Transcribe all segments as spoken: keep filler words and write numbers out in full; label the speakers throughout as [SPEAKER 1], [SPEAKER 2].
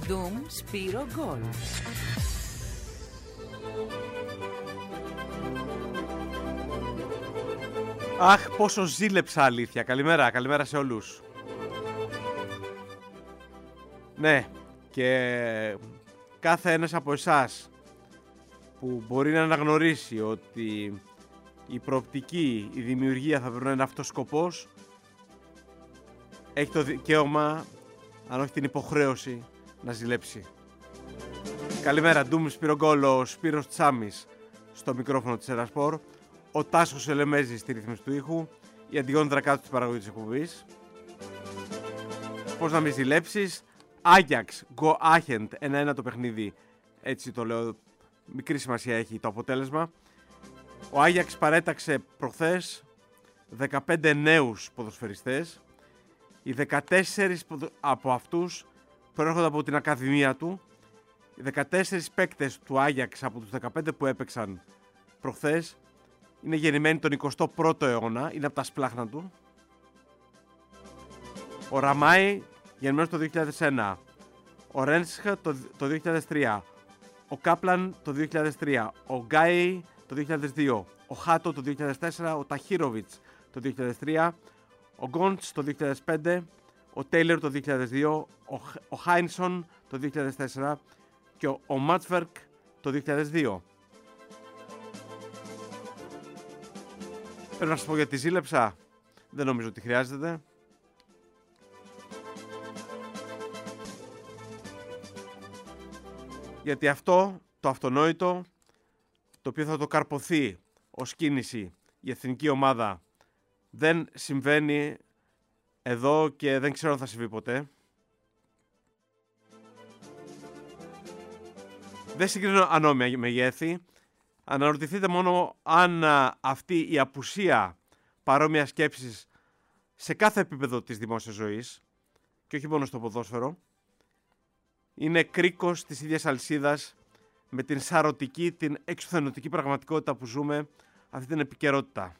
[SPEAKER 1] Doom Σπύρο Γκολ.
[SPEAKER 2] Αχ, πόσο ζήλεψα, αλήθεια. Καλημέρα, καλημέρα σε όλους. Ναι, και κάθε ένας από εσάς που μπορεί να αναγνωρίσει ότι η προοπτική, η δημιουργία θα πρέπει να είναι αυτός σκοπός, έχει το δικαίωμα, αν όχι την υποχρέωση, να ζηλέψει. Καλημέρα, Doom Σπύρο Γκολ, ο Σπύρος Τσάμις στο μικρόφωνο της Ερασπορ, ο Τάσος Ελεμέζης στη ρύθμιση του ήχου, η Αντιγόνη Δρακάτου της παραγωγής της εκπομπής. Πώς να μην ζηλέψεις. Άγιαξ, Go Ahead, ένα ένα το παιχνίδι, έτσι το λέω, μικρή σημασία έχει το αποτέλεσμα. Ο Άγιαξ παρέταξε προχθές δεκαπέντε νέους ποδοσφαιριστές. Οι δεκατέσσερις από αυτούς προέρχονται από την ακαδημία του. Οι δεκατέσσερις παίκτες του Άγιαξ από τους δεκαπέντε που έπαιξαν προχθές είναι γεννημένοι τον εικοστό πρώτο αιώνα, είναι από τα σπλάχνα του. Ο Ραμάι γεννημένος το δύο χιλιάδες ένα, ο Ρένσχα το, το δύο χιλιάδες τρία, ο Κάπλαν το δύο χιλιάδες τρία, ο Γκάι το δύο χιλιάδες δύο, ο Χάτο το δύο χιλιάδες τέσσερα, ο Ταχίροβιτς το δύο χιλιάδες τρία, ο Γκόντς το δύο χιλιάδες πέντε, ο Τέιλερ το δύο χιλιάδες δύο, ο, ο Χάινσον το δύο χιλιάδες τέσσερα και ο, ο Μάτσβερκ το δύο χιλιάδες δύο. Πρέπει να σας πω γιατί ζήλεψα. Δεν νομίζω ότι χρειάζεται. Γιατί αυτό το αυτονόητο, το οποίο θα το καρποθεί ως κίνηση η εθνική ομάδα, δεν συμβαίνει εδώ και δεν ξέρω αν θα συμβεί ποτέ. Δεν συγκρίνω ανώμια μεγέθη. Αναρωτηθείτε μόνο αν α, αυτή η απουσία παρόμοια σκέψης σε κάθε επίπεδο της δημόσιας ζωής και όχι μόνο στο ποδόσφαιρο είναι κρίκος της ίδιας αλυσίδας με την σαρωτική, την εξουθενωτική πραγματικότητα που ζούμε, αυτή την επικαιρότητα.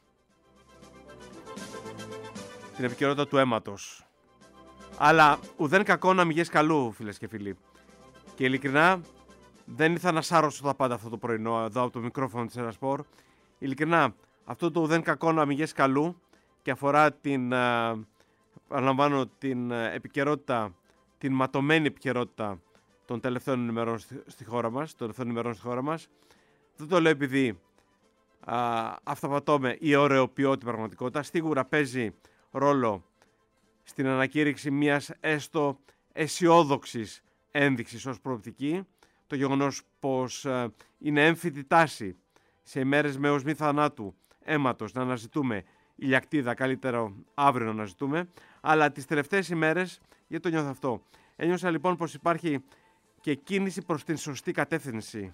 [SPEAKER 2] Την επικαιρότητα του αίματος. Αλλά ουδέν κακό να μηγές καλού, φίλες και φίλοι. Και ειλικρινά δεν ήθελα να σάρωσω τα πάντα αυτό το πρωινό εδώ από το μικρόφωνο της Ερασπορ. Ειλικρινά, αυτό το ουδέν κακό να μηγές καλού και αφορά την, αναλαμβάνω, την επικαιρότητα, την ματωμένη επικαιρότητα των τελευταίων ημερών στη, στη χώρα μας, των τελευταίων ημερών στη χώρα μας. Δεν το λέω επειδή α, αυταπατώμε ή ωρεοποιώ την πραγματικότητα. Σίγουρα παίζει ρόλο στην ανακήρυξη μιας έστω αισιόδοξης ένδειξης ως προοπτική το γεγονός πως α, είναι έμφυτη τάση σε ημέρες με οσμή θανάτου αίματος να αναζητούμε ηλιακτίδα, καλύτερο αύριο να αναζητούμε, αλλά τις τελευταίες ημέρες, γιατί το νιώθω αυτό, ένιωσα λοιπόν πως υπάρχει και κίνηση προς την σωστή κατεύθυνση.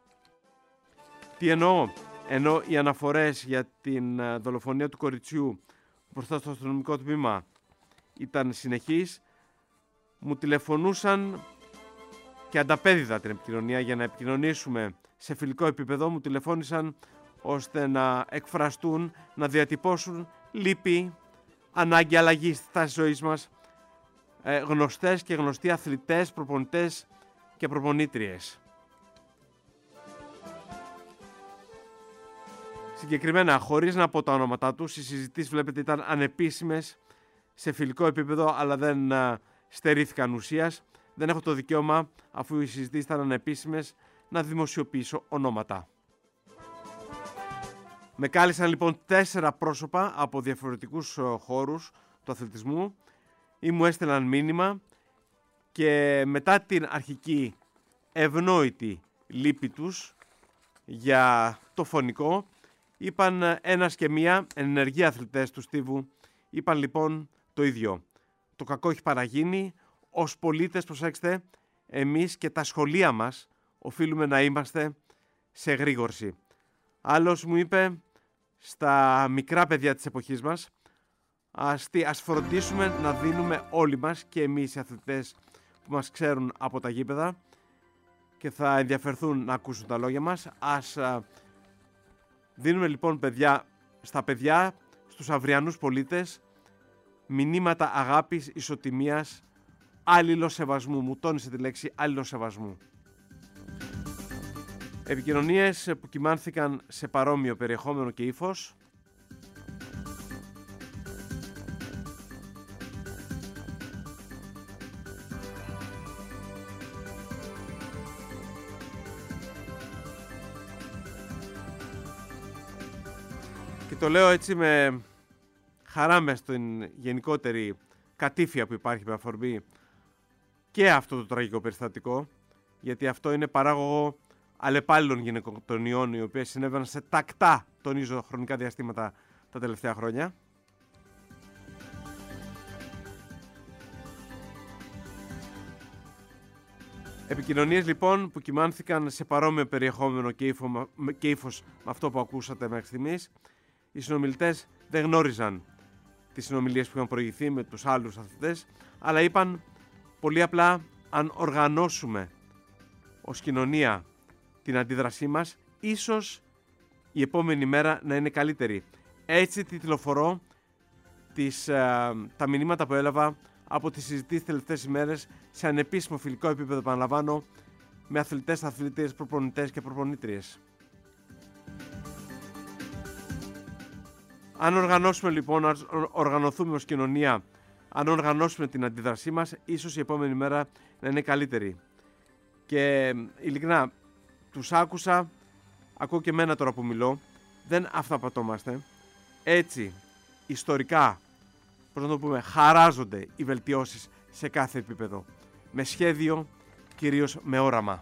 [SPEAKER 2] Τι εννοώ? Ενώ οι αναφορές για την δολοφονία του κοριτσιού μπροστά στο αστυνομικό τμήμα ήταν συνεχείς, μου τηλεφωνούσαν και ανταπέδιδα την επικοινωνία για να επικοινωνήσουμε σε φιλικό επίπεδο. Μου τηλεφώνησαν ώστε να εκφραστούν, να διατυπώσουν λύπη, ανάγκη αλλαγής στη στάση ζωής μας, ε, γνωστές και γνωστοί αθλητές, προπονητές και προπονήτριες. Συγκεκριμένα, χωρίς να πω τα ονόματά τους, οι συζητήσεις βλέπετε ήταν ανεπίσημες σε φιλικό επίπεδο, αλλά δεν α, στερήθηκαν ουσίας. Δεν έχω το δικαίωμα, αφού οι συζητήσεις ήταν ανεπίσημες, να δημοσιοποιήσω ονόματα. Με κάλεσαν λοιπόν τέσσερα πρόσωπα από διαφορετικούς χώρους του αθλητισμού ή μου έστειλαν μήνυμα και μετά την αρχική ευνόητη λύπη τους για το φωνικό, είπαν ένας και μία ενεργοί αθλητές του Στίβου, είπαν λοιπόν το ίδιο. Το κακό έχει παραγίνει, ως πολίτες, προσέξτε, εμείς και τα σχολεία μας οφείλουμε να είμαστε σε εγρήγορση. Άλλος μου είπε, στα μικρά παιδιά της εποχής μας, ας, ας φροντίσουμε να δίνουμε όλοι μας και εμείς οι αθλητές που μας ξέρουν από τα γήπεδα και θα ενδιαφερθούν να ακούσουν τα λόγια μας. Ας α, δίνουμε λοιπόν παιδιά, στα παιδιά, στους αυριανούς πολίτες, μηνύματα αγάπης, ισοτιμίας, αλληλοσεβασμού. Μου τόνισε τη λέξη αλληλοσεβασμού. Επικοινωνίες που κυμάνθηκαν σε παρόμοιο περιεχόμενο και ύφος. Και το λέω έτσι με χαρά μες στην γενικότερη κατήφια που υπάρχει με αφορμή και αυτό το τραγικό περιστατικό, γιατί αυτό είναι παράγωγο αλλεπάλληλων γυναικοκτονιών, οι οποίες συνέβαιναν σε τακτά, τονίζω, χρονικά διαστήματα τα τελευταία χρόνια. Επικοινωνίες λοιπόν που κυμάνθηκαν σε παρόμοιο περιεχόμενο και, ύφο, και ύφος με αυτό που ακούσατε μέχρι στιγμής. Οι συνομιλητές δεν γνώριζαν τις συνομιλίες που είχαν προηγηθεί με τους άλλους αθλητές, αλλά είπαν πολύ απλά, αν οργανώσουμε ως κοινωνία την αντίδρασή μας, ίσως η επόμενη μέρα να είναι καλύτερη. Έτσι τιτλοφορώ τις, ε, τα μηνύματα που έλαβα από τις συζητήσεις τελευταίες ημέρες σε ανεπίσημο φιλικό επίπεδο, επαναλαμβάνω, με αθλητές, αθλήτριες, προπονητές και προπονήτριες. Αν οργανώσουμε λοιπόν, αν οργανωθούμε ως κοινωνία, αν οργανώσουμε την αντίδρασή μας, ίσως η επόμενη μέρα να είναι καλύτερη. Και ειλικρινά, τους άκουσα, ακούω και εμένα τώρα που μιλώ, δεν αυταπατώμαστε. Έτσι, ιστορικά, πώς να το πούμε, χαράζονται οι βελτιώσεις σε κάθε επίπεδο. Με σχέδιο, κυρίως με όραμα.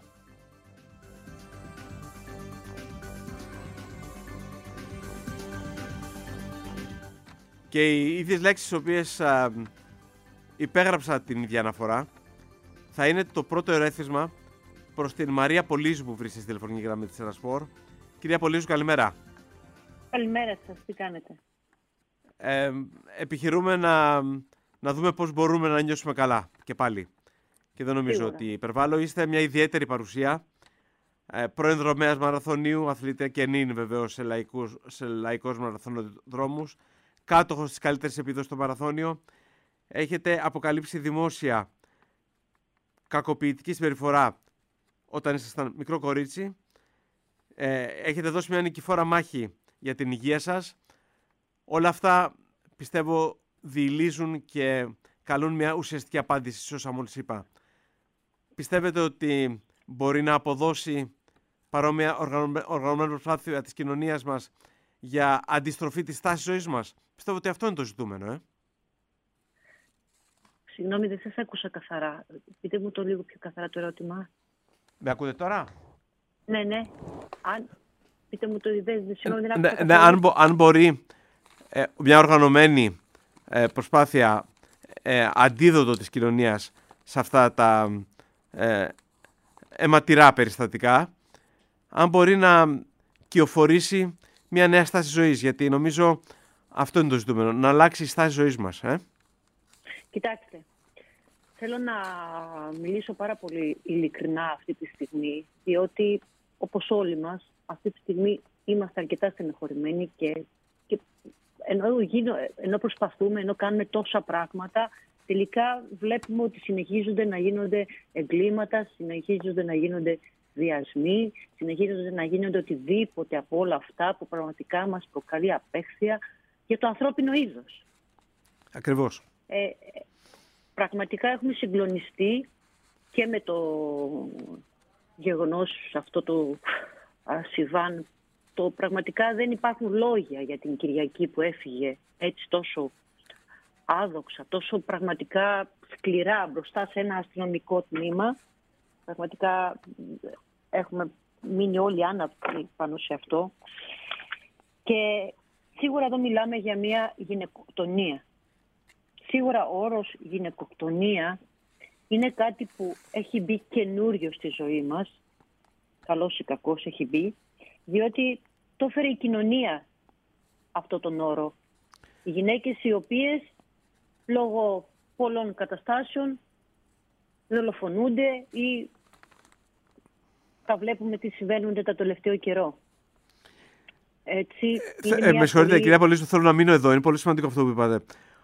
[SPEAKER 2] Και οι ίδιες λέξεις τις οποίες α, υπέγραψα την ίδια αναφορά θα είναι το πρώτο ερέθισμα προς την Μαρία Πολύζου που βρίσκεται στη τηλεφωνική γραμμή της Ερασπορ. Κυρία Πολύζου, καλημέρα.
[SPEAKER 1] Καλημέρα σας, τι κάνετε?
[SPEAKER 2] Ε, επιχειρούμε να, να δούμε πώς μπορούμε να νιώσουμε καλά και πάλι. Και δεν νομίζω Σίγουρα. ότι υπερβάλλω. Είστε μια ιδιαίτερη παρουσία. Ε, πρώην δρομέας μαραθωνίου, αθλητή και νυν βεβαίως σε, λαϊκούς, σε λαϊκούς μαραθωνοδρόμους. Κάτοχος της καλύτερης επίδοσης στο μαραθώνιο. Έχετε αποκαλύψει δημόσια κακοποιητική συμπεριφορά όταν ήσασταν μικρό κορίτσι. Ε, έχετε δώσει μια νικηφόρα μάχη για την υγεία σας. Όλα αυτά πιστεύω διηλίζουν και καλούν μια ουσιαστική απάντηση σε όσα μόλις είπα. Πιστεύετε ότι μπορεί να αποδώσει παρόμοια οργανωμένη προσπάθεια της κοινωνίας μας για αντιστροφή της τάσης ζωής μας? Πιστεύω ότι αυτό είναι το ζητούμενο, ε.
[SPEAKER 1] Συγγνώμη, δεν σας άκουσα καθαρά. Πείτε μου το λίγο πιο καθαρά το ερώτημα.
[SPEAKER 2] Με ακούτε τώρα?
[SPEAKER 1] Ναι, ναι. Αν... Πείτε μου το ιδέα, συγγνώμη, δεν
[SPEAKER 2] ναι,
[SPEAKER 1] άκουσα
[SPEAKER 2] ναι, αν, μπο, αν μπορεί ε, μια οργανωμένη ε, προσπάθεια ε, αντίδοτο της κοινωνίας σε αυτά τα ε, αιματηρά περιστατικά, αν μπορεί να κυοφορήσει μια νέα στάση ζωής, γιατί νομίζω αυτό είναι το ζητούμενο, να αλλάξει η στάση ζωής μας. Ε?
[SPEAKER 1] Κοιτάξτε, θέλω να μιλήσω πάρα πολύ ειλικρινά αυτή τη στιγμή, διότι όπως όλοι μας, αυτή τη στιγμή είμαστε αρκετά στενοχωρημένοι και, και ενώ, γίνω, ενώ προσπαθούμε, ενώ κάνουμε τόσα πράγματα, τελικά βλέπουμε ότι συνεχίζονται να γίνονται εγκλήματα, συνεχίζονται να γίνονται βιασμοί, συνεχίζονται να γίνονται οτιδήποτε από όλα αυτά που πραγματικά μας προκαλεί απέχθεια για το ανθρώπινο είδος. Ακριβώς. Ε, πραγματικά έχουμε συγκλονιστεί και με το γεγονός αυτό το συμβάν. Το πραγματικά δεν υπάρχουν λόγια για την Κυριακή που έφυγε έτσι τόσο άδοξα, τόσο πραγματικά σκληρά μπροστά σε ένα αστυνομικό τμήμα. Πραγματικά έχουμε μείνει όλοι άναυτοι πάνω σε αυτό. Και σίγουρα εδώ μιλάμε για μια γυναικοκτονία. Σίγουρα ο όρος γυναικοκτονία είναι κάτι που έχει μπει καινούριο στη ζωή μας. Καλός ή κακός έχει μπει. Διότι το έφερε η κοινωνία αυτό τον όρο. Οι γυναίκες οι οποίες λόγω πολλών καταστάσεων δολοφονούνται ή τα βλέπουμε τι συμβαίνουν τα τελευταίο καιρό. Έτσι,
[SPEAKER 2] ε, ε, με συγχωρείτε, πολύ... κυρία Πολύζου, θέλω να μείνω εδώ. Είναι πολύ σημαντικό αυτό που είπατε.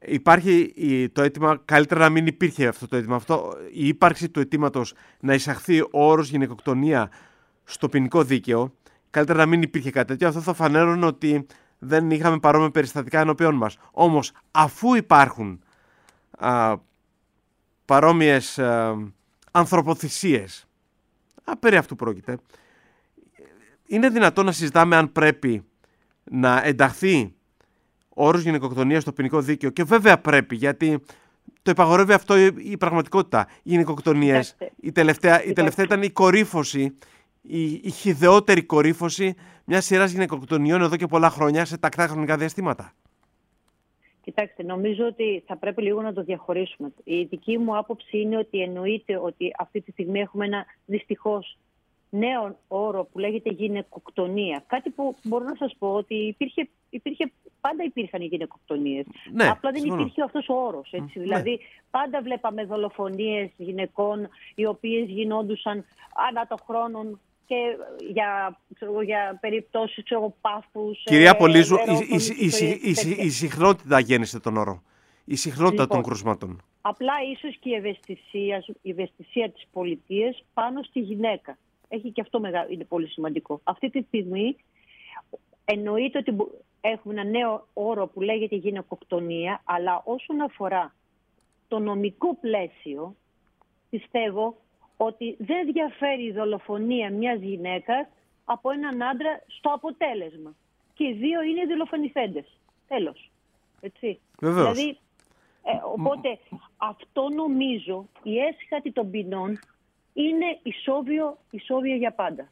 [SPEAKER 2] υπάρχει το αίτημα, καλύτερα να μην υπήρχε αυτό το αίτημα. Αυτό, η ύπαρξη του αιτήματος να εισαχθεί ο όρος γυναικοκτονία στο ποινικό δίκαιο, καλύτερα να μην υπήρχε κάτι τέτοιο. Αυτό θα φανέρωνε ότι δεν είχαμε παρόμοια περιστατικά ενώπιον μας. Όμως, αφού υπάρχουν α, παρόμοιες α, ανθρωποθυσίες, α, περί αυτού πρόκειται, είναι δυνατόν να συζητάμε αν πρέπει να ενταχθεί ο όρος γυναικοκτονία στο ποινικό δίκαιο, και βέβαια πρέπει, γιατί το υπαγορεύει αυτό η, η πραγματικότητα. Οι γυναικοκτονίες, η τελευταία, η τελευταία ήταν η κορύφωση, η, η χυδαιότερη κορύφωση μιας σειράς γυναικοκτονιών εδώ και πολλά χρόνια σε τακτά χρονικά διαστήματα.
[SPEAKER 1] Κοιτάξτε, νομίζω ότι θα πρέπει λίγο να το διαχωρίσουμε. Η δική μου άποψη είναι ότι εννοείται ότι αυτή τη στιγμή έχουμε ένα δυστυχώς νέο όρο που λέγεται γυναικοκτονία. Κάτι που μπορώ να σας πω ότι υπήρχε, υπήρχε, πάντα υπήρχαν οι γυναικοκτονίες.
[SPEAKER 2] Ναι,
[SPEAKER 1] απλά δεν
[SPEAKER 2] συμφωνώ.
[SPEAKER 1] υπήρχε αυτός ο όρος. Έτσι.
[SPEAKER 2] Ναι.
[SPEAKER 1] Δηλαδή, πάντα βλέπαμε δολοφονίες γυναικών οι οποίες γινόντουσαν ανά το χρόνο και για, ξέρω, για περιπτώσεις ξέρω, πάφους.
[SPEAKER 2] Κυρία
[SPEAKER 1] ε,
[SPEAKER 2] Πολύζου, η,
[SPEAKER 1] ερώτων,
[SPEAKER 2] η, η, η, η, η συχνότητα γέννησε τον όρο. Η συχνότητα
[SPEAKER 1] Λοιπόν,
[SPEAKER 2] των κρουσμάτων.
[SPEAKER 1] Απλά ίσως και η ευαισθησία, η ευαισθησία της πολιτείας πάνω στη γυναίκα. Έχει και αυτό μεγάλο, είναι πολύ σημαντικό. Αυτή τη στιγμή εννοείται ότι έχουμε ένα νέο όρο που λέγεται γυναικοκτονία, αλλά όσον αφορά το νομικό πλαίσιο, πιστεύω ότι δεν διαφέρει η δολοφονία μιας γυναίκας από έναν άντρα στο αποτέλεσμα. Και οι δύο είναι δολοφονηθέντες. Τέλος. Έτσι.
[SPEAKER 2] Βεβαίως.
[SPEAKER 1] Δηλαδή, ε, οπότε αυτό νομίζω, η έσχατη των ποινών είναι ισόβιο, ισόβιο για πάντα.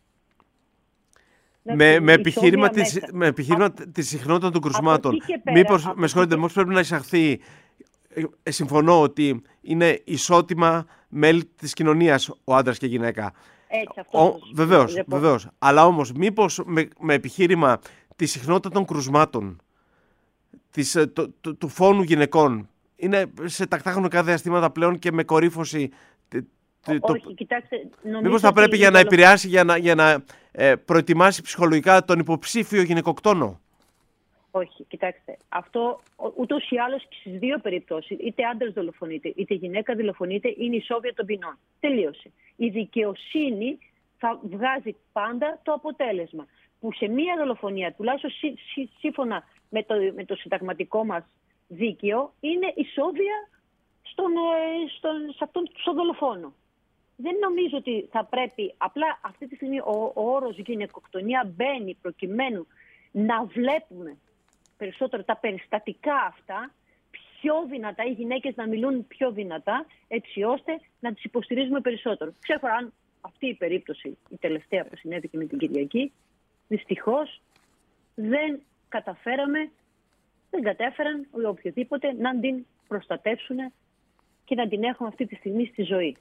[SPEAKER 2] Με, με, επιχείρημα της, με επιχείρημα Α, της συχνότητα των κρουσμάτων. Μήπως, με συγχωρείτε, μήπως πρέπει να εισαχθεί, ε, συμφωνώ ότι είναι ισότιμα μέλη της κοινωνίας ο άντρας και η γυναίκα.
[SPEAKER 1] Έτσι, αυτό ο,
[SPEAKER 2] βεβαίως, βεβαίως. Αλλά όμως μήπως με, με επιχείρημα τη συχνότητα των κρουσμάτων, της, το, το, του φόνου γυναικών, είναι σε τακτά χρονικά διαστήματα πλέον και με κορύφωση.
[SPEAKER 1] Όχι,
[SPEAKER 2] το...
[SPEAKER 1] κοιτάξτε,
[SPEAKER 2] Μήπως θα πρέπει για να επηρεάσει, για να, για να ε, προετοιμάσει ψυχολογικά τον υποψήφιο γυναικοκτόνο.
[SPEAKER 1] Όχι, κοιτάξτε, αυτό ούτως ή άλλως και στις δύο περιπτώσεις, είτε άντρας δολοφονείται, είτε γυναίκα δολοφονείται, είναι ισόβια των ποινών. Τελείωσε. Η δικαιοσύνη θα βγάζει πάντα το αποτέλεσμα. Που σε μία δολοφονία, τουλάχιστον σύ, σύ, σύμφωνα με το, με το συνταγματικό μας δίκαιο, είναι ισόβια στον, στον, σε αυτόν στον δολοφόνο. Δεν νομίζω ότι θα πρέπει, απλά αυτή τη στιγμή ο, ο όρος γυναικοκτονία μπαίνει προκειμένου να βλέπουμε περισσότερο τα περιστατικά αυτά, πιο δυνατά, οι γυναίκες να μιλούν πιο δυνατά, έτσι ώστε να τις υποστηρίζουμε περισσότερο. Ξέρω αν αυτή η περίπτωση, η τελευταία που συνέβη και με την Κυριακή, δυστυχώς δεν καταφέραμε, δεν κατέφεραν οποιοδήποτε να την προστατεύσουν και να την έχουμε αυτή τη στιγμή στη ζωή.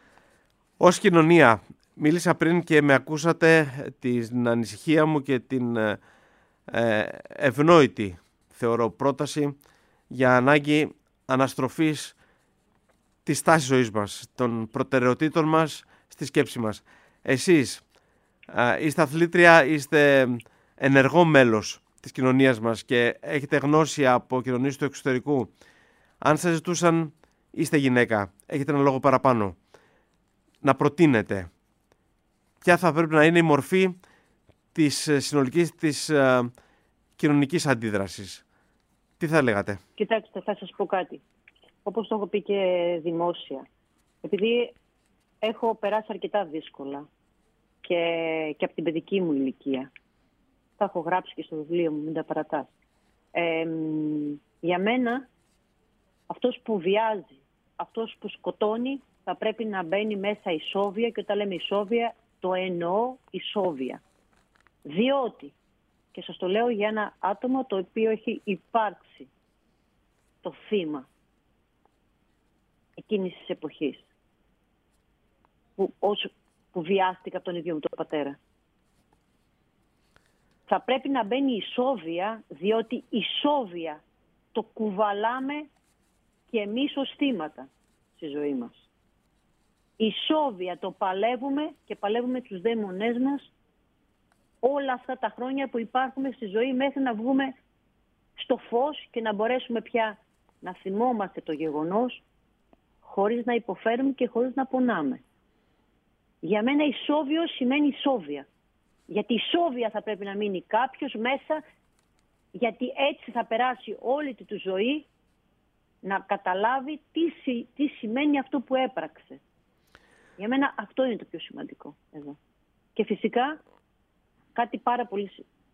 [SPEAKER 2] Ως κοινωνία, μίλησα πριν και με ακούσατε την ανησυχία μου και την ε, ευνόητη, θεωρώ, πρόταση για ανάγκη αναστροφής της τάσης ζωής μας, των προτεραιοτήτων μας, στη σκέψη μας. Εσείς ε, είστε αθλήτρια, είστε ενεργό μέλος της κοινωνίας μας και έχετε γνώση από κοινωνίες του εξωτερικού. Αν σας ζητούσαν, είστε γυναίκα, έχετε ένα λόγο παραπάνω, να προτείνετε ποια θα πρέπει να είναι η μορφή της συνολικής της uh, κοινωνικής αντίδρασης, τι θα λέγατε?
[SPEAKER 1] Κοιτάξτε, θα σας πω κάτι. Όπως το έχω πει και δημόσια, επειδή έχω περάσει αρκετά δύσκολα και, και από την παιδική μου ηλικία, τα έχω γράψει και στο βιβλίο μου, μην τα παρατάς. Ε, για μένα, αυτός που βιάζει, αυτός που σκοτώνει, θα πρέπει να μπαίνει μέσα ισόβια, και όταν λέμε ισόβια, το εννοώ ισόβια. Διότι, και σας το λέω για ένα άτομο το οποίο έχει υπάρξει το θύμα εκείνης της εποχής, που, όσο, που βιάστηκα από τον ίδιο μου τον πατέρα. Θα πρέπει να μπαίνει ισόβια, διότι ισόβια το κουβαλάμε και εμείς ως θύματα στη ζωή μας. Ισόβια το παλεύουμε και παλεύουμε τους δαίμονές μας όλα αυτά τα χρόνια που υπάρχουμε στη ζωή, μέχρι να βγούμε στο φως και να μπορέσουμε πια να θυμόμαστε το γεγονός χωρίς να υποφέρουμε και χωρίς να πονάμε. Για μένα ισόβιο σημαίνει ισόβια. Γιατί ισόβια θα πρέπει να μείνει κάποιος μέσα, γιατί έτσι θα περάσει όλη τη ζωή να καταλάβει τι, τι σημαίνει αυτό που έπραξε. Για μένα αυτό είναι το πιο σημαντικό εδώ. Και φυσικά κάτι πάρα πολύ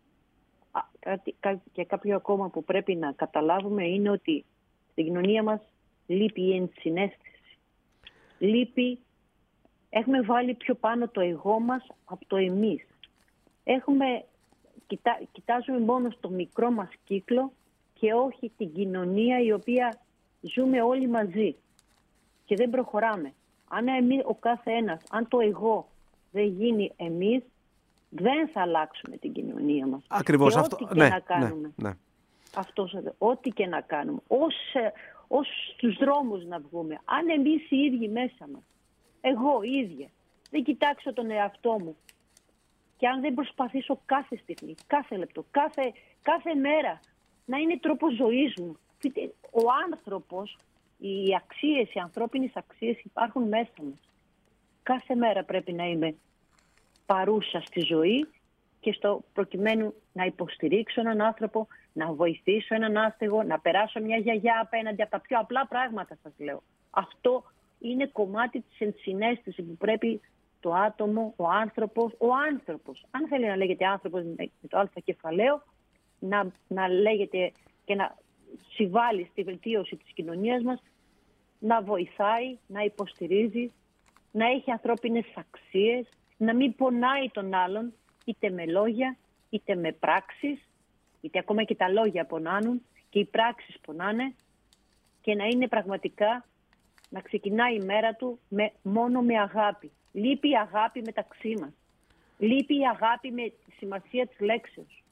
[SPEAKER 1] κάτι, κάτι, και κάποιο ακόμα που πρέπει να καταλάβουμε είναι ότι στην κοινωνία μας λείπει η ενσυναίσθηση. Λείπει, έχουμε βάλει πιο πάνω το εγώ μας από το εμείς. Έχουμε, κοιτά, κοιτάζουμε μόνο στο μικρό μας κύκλο και όχι την κοινωνία η οποία ζούμε όλοι μαζί και δεν προχωράμε. Αν εμείς, ο κάθε ένας, αν το εγώ δεν γίνει εμείς, δεν θα αλλάξουμε την κοινωνία μας.
[SPEAKER 2] Ακριβώς
[SPEAKER 1] και
[SPEAKER 2] αυτό.
[SPEAKER 1] Ό,τι και
[SPEAKER 2] ναι,
[SPEAKER 1] να κάνουμε.
[SPEAKER 2] Ναι, ναι.
[SPEAKER 1] Αυτός, ό,τι και να κάνουμε. Ως, ως στους δρόμους να βγούμε. Αν εμείς οι ίδιοι μέσα μας, εγώ ίδια, δεν κοιτάξω τον εαυτό μου και αν δεν προσπαθήσω κάθε στιγμή, κάθε λεπτό, κάθε, κάθε μέρα να είναι τρόπος ζωής μου. Ο άνθρωπος, οι αξίες, οι ανθρώπινες αξίες υπάρχουν μέσα μας. Κάθε μέρα πρέπει να είμαι παρούσα στη ζωή και στο προκειμένου να υποστηρίξω έναν άνθρωπο, να βοηθήσω έναν άστεγο, να περάσω μια γιαγιά απέναντι, από τα πιο απλά πράγματα σας λέω. Αυτό είναι κομμάτι της ενσυναίσθησης που πρέπει το άτομο, ο άνθρωπος, ο άνθρωπος, αν θέλει να λέγεται άνθρωπος με το α κεφαλαίο, να, να λέγεται και να συμβάλλει στη βελτίωση της κοινωνίας μας, να βοηθάει, να υποστηρίζει, να έχει ανθρώπινες αξίες, να μην πονάει τον άλλον, είτε με λόγια, είτε με πράξεις, είτε ακόμα και τα λόγια πονάνουν και οι πράξεις πονάνε, και να είναι πραγματικά, να ξεκινάει η μέρα του με, μόνο με αγάπη. Λείπει η αγάπη μεταξύ μας. Λείπει η αγάπη με τη σημασία της λέξεως.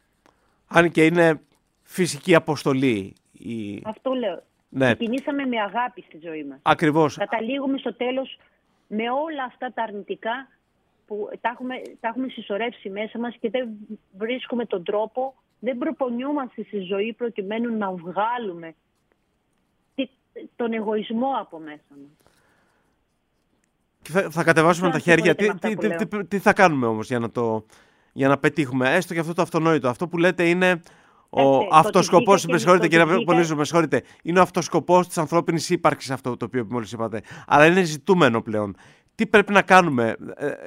[SPEAKER 2] Αν και είναι φυσική αποστολή. Η...
[SPEAKER 1] Αυτό λέω.
[SPEAKER 2] Ναι.
[SPEAKER 1] Ξεκινήσαμε με αγάπη στη ζωή μας.
[SPEAKER 2] Ακριβώς.
[SPEAKER 1] Καταλήγουμε στο τέλος με όλα αυτά τα αρνητικά που τα έχουμε, τα έχουμε συσσωρεύσει μέσα μας και δεν βρίσκουμε τον τρόπο, δεν προπονιούμαστε στη ζωή προκειμένου να βγάλουμε τον εγωισμό από μέσα μας.
[SPEAKER 2] Θα, θα κατεβάσουμε τα χέρια. Τι, τι, τι, τι, τι θα κάνουμε όμως για να, το, για να πετύχουμε, έστω και αυτό το αυτονόητο. Αυτό που λέτε είναι ο αυτοσκοπός, με συγχωρείτε κύριε Πολύζου, με συγχωρείτε, είναι ο αυτοσκοπός της ανθρώπινης ύπαρξης, αυτό το οποίο μόλις είπατε. Αλλά είναι ζητούμενο πλέον. Τι πρέπει να κάνουμε,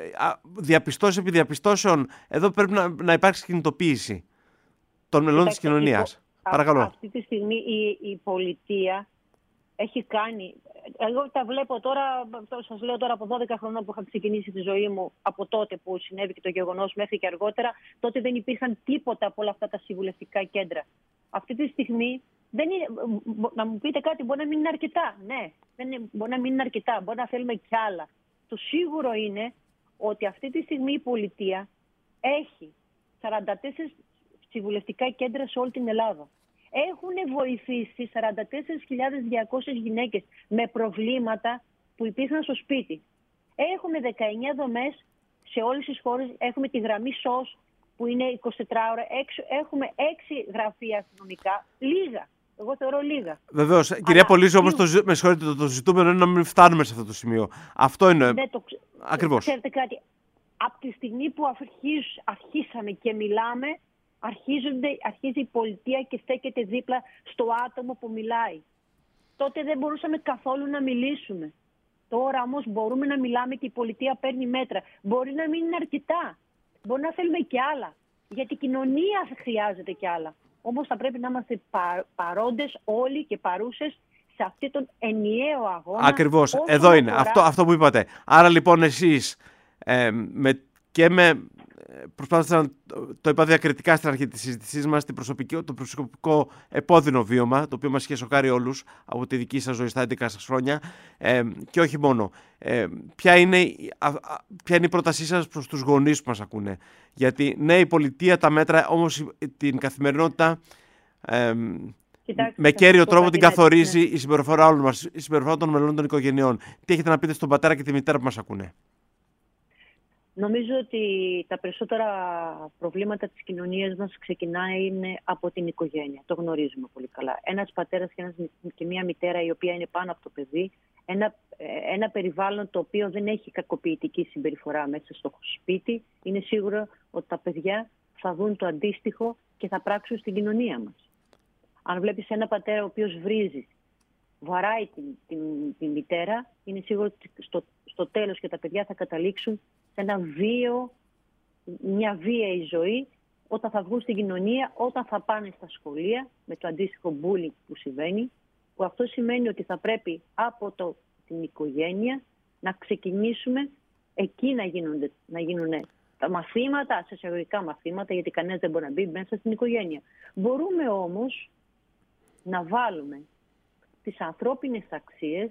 [SPEAKER 2] διαπιστώσει επί διαπιστώσεων, εδώ πρέπει να, να υπάρξει κινητοποίηση των μελών της κοινωνίας. Παρακαλώ.
[SPEAKER 1] Αυτή τη στιγμή η, η πολιτεία έχει κάνει, εγώ τα βλέπω τώρα, σας λέω τώρα από δώδεκα χρονών που είχα ξεκινήσει τη ζωή μου, από τότε που συνέβη και το γεγονός μέχρι και αργότερα, τότε δεν υπήρχαν τίποτα από όλα αυτά τα συμβουλευτικά κέντρα. Αυτή τη στιγμή, δεν είναι, να μου πείτε κάτι, μπορεί να μην είναι αρκετά. Ναι, δεν είναι, μπορεί να μην είναι αρκετά, μπορεί να θέλουμε κι άλλα. Το σίγουρο είναι ότι αυτή τη στιγμή η πολιτεία έχει σαράντα τέσσερα συμβουλευτικά κέντρα σε όλη την Ελλάδα. Έχουν βοηθήσει σαράντα τέσσερις χιλιάδες διακόσιες γυναίκες με προβλήματα που υπήρχαν στο σπίτι. Έχουμε δεκαεννιά δομές σε όλες τις χώρες. Έχουμε τη γραμμή ΣΟΣ που είναι εικοσιτετράωρα. Έχουμε έξι γραφεία αστυνομικά. Λίγα. Εγώ θεωρώ λίγα.
[SPEAKER 2] Βεβαίως. Κυρία Πολύζου, όμως, το, με συγχωρείτε, το, το ζητούμενο είναι να μην φτάνουμε σε αυτό το σημείο. Αυτό είναι.
[SPEAKER 1] Ναι, το...
[SPEAKER 2] Ακριβώς.
[SPEAKER 1] Ξέρετε κάτι. Από τη στιγμή που αρχίζ, αρχίσαμε και μιλάμε, αρχίζει η πολιτεία και στέκεται δίπλα στο άτομο που μιλάει. Τότε δεν μπορούσαμε καθόλου να μιλήσουμε. Τώρα όμως μπορούμε να μιλάμε και η πολιτεία παίρνει μέτρα. Μπορεί να μην είναι αρκετά. Μπορεί να θέλουμε και άλλα. Γιατί η κοινωνία χρειάζεται και άλλα. Όμως θα πρέπει να είμαστε παρόντες όλοι και παρούσες σε αυτόν τον ενιαίο αγώνα.
[SPEAKER 2] Ακριβώς. Εδώ είναι. Αφορά... Αυτό, αυτό που είπατε. Άρα λοιπόν εσείς ε, με, και με... Προσπάθησα, το είπα διακριτικά στην αρχή της συζήτησής μας, το προσωπικό επώδυνο βίωμα, το οποίο μας είχε σοκάρει όλους από τη δική σας ζωή στα έντεκα σας χρόνια, ε, και όχι μόνο. Ε, ποια, είναι, α, α, ποια είναι η πρότασή σας προς τους γονείς που μας ακούνε? Γιατί ναι, η πολιτεία, τα μέτρα, όμως την καθημερινότητα ε, Κοιτάξτε, με κέριο τρόπο την καθορίζει, ναι, η συμπεριφορά όλων μας, η συμπεριφορά των μελών των οικογενειών. Τι έχετε να πείτε στον πατέρα και τη μητέρα που μας ακούνε?
[SPEAKER 1] Νομίζω ότι τα περισσότερα προβλήματα της κοινωνίας μας ξεκινάει από την οικογένεια. Το γνωρίζουμε πολύ καλά. Ένας πατέρας και, ένας, και μια μητέρα η οποία είναι πάνω από το παιδί, ένα, ένα περιβάλλον το οποίο δεν έχει κακοποιητική συμπεριφορά μέσα στο σπίτι, είναι σίγουρο ότι τα παιδιά θα δουν το αντίστοιχο και θα πράξουν στην κοινωνία μας. Αν βλέπεις ένα πατέρα ο οποίος βρίζει, βαράει την, την, την μητέρα, είναι σίγουρο ότι στο, στο τέλος και τα παιδιά θα καταλήξουν σε ένα βίο, μια βίαιη ζωή όταν θα βγουν στην κοινωνία, όταν θα πάνε στα σχολεία με το αντίστοιχο bullying που συμβαίνει, που αυτό σημαίνει ότι θα πρέπει από το, την οικογένεια να ξεκινήσουμε εκεί να γίνουν, να γίνουν τα μαθήματα, σε εισαγωγικά μαθήματα, γιατί κανένας δεν μπορεί να μπει μέσα στην οικογένεια. Μπορούμε όμως να βάλουμε τις ανθρώπινες αξίες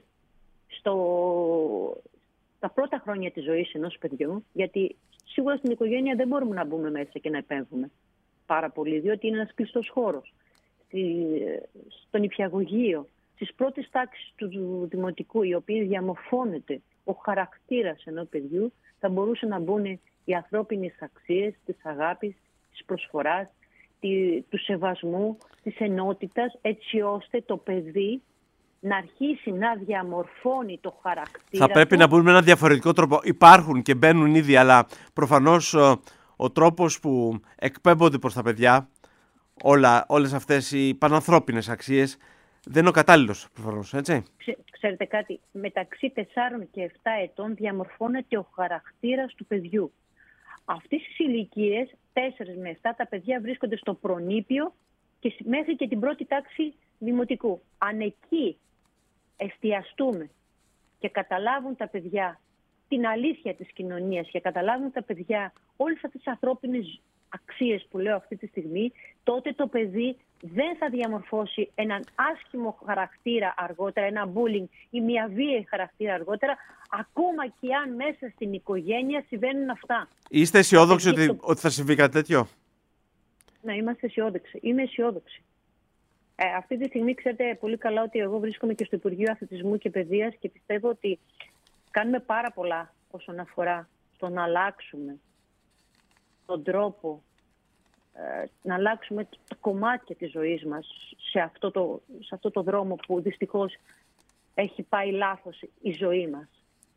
[SPEAKER 1] στο, στα πρώτα χρόνια της ζωής ενός παιδιού, γιατί σίγουρα στην οικογένεια δεν μπορούμε να μπούμε μέσα και να επέμβουμε πάρα πολύ, διότι είναι ένας κλειστός χώρος. Στη, στον νηπιαγωγείο, στις πρώτες τάξεις του δημοτικού, οι οποίες διαμορφώνεται ο χαρακτήρας ενός παιδιού, θα μπορούσαν να μπουν οι ανθρώπινες αξίες της αγάπης, της προσφοράς, τη, του σεβασμού, της ενότητας, έτσι ώστε το παιδί να αρχίσει να διαμορφώνει το χαρακτήρα.
[SPEAKER 2] Θα πρέπει
[SPEAKER 1] του.
[SPEAKER 2] να μπουν με ένα διαφορετικό τρόπο. Υπάρχουν και μπαίνουν ήδη, αλλά προφανώς ο, ο τρόπος που εκπέμπονται προς τα παιδιά όλα, όλες αυτές οι πανανθρώπινες αξίες δεν είναι ο κατάλληλος, προφανώς, έτσι.
[SPEAKER 1] Ξέ, ξέρετε κάτι, μεταξύ τεσσάρων και επτά ετών διαμορφώνεται ο χαρακτήρας του παιδιού. Αυτές τις ηλικίες, τέσσερα με επτά, τα παιδιά βρίσκονται στο προνήπιο και μέχρι και την πρώτη τάξη δημοτικού. Αν εκεί εστιαστούμε και καταλάβουν τα παιδιά την αλήθεια της κοινωνίας και καταλάβουν τα παιδιά όλες αυτές τις ανθρώπινες αξίες που λέω αυτή τη στιγμή, τότε το παιδί δεν θα διαμορφώσει έναν άσχημο χαρακτήρα αργότερα, ένα bullying ή μια βίαιη χαρακτήρα αργότερα, ακόμα και αν μέσα στην οικογένεια συμβαίνουν αυτά.
[SPEAKER 2] Είστε αισιόδοξοι ότι,
[SPEAKER 1] το...
[SPEAKER 2] ότι θα συμβεί κάτι τέτοιο?
[SPEAKER 1] Να είμαστε αισιόδοξοι. Είμαι αισιόδοξη. Ε, αυτή τη στιγμή ξέρετε πολύ καλά ότι εγώ βρίσκομαι και στο Υπουργείο Αθλητισμού και Παιδείας και πιστεύω ότι κάνουμε πάρα πολλά όσον αφορά στο να αλλάξουμε τον τρόπο, ε, να αλλάξουμε τα κομμάτια της ζωής μας σε αυτό το, σε αυτό το δρόμο που δυστυχώς έχει πάει λάθος η ζωή μας.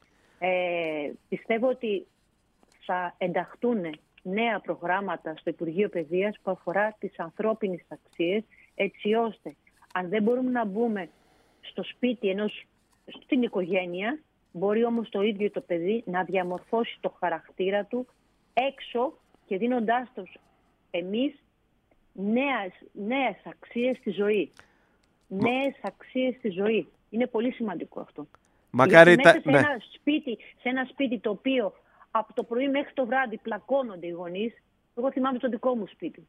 [SPEAKER 1] Ε, πιστεύω ότι θα ενταχθούν νέα προγράμματα στο Υπουργείο Παιδείας που αφορά τις ανθρώπινες αξίες, έτσι ώστε αν δεν μπορούμε να μπούμε στο σπίτι ενός, στην οικογένεια, μπορεί όμως το ίδιο το παιδί να διαμορφώσει το χαρακτήρα του έξω και δίνοντάς τους εμείς νέες, νέες αξίες στη ζωή. Μα... Νέες αξίες στη ζωή. Είναι πολύ σημαντικό αυτό.
[SPEAKER 2] Μακάρι
[SPEAKER 1] τα... μέσα σε, ναι. ένα σπίτι, σε ένα σπίτι το οποίο από το πρωί μέχρι το βράδυ πλακώνονται οι γονείς, εγώ θυμάμαι το δικό μου σπίτι.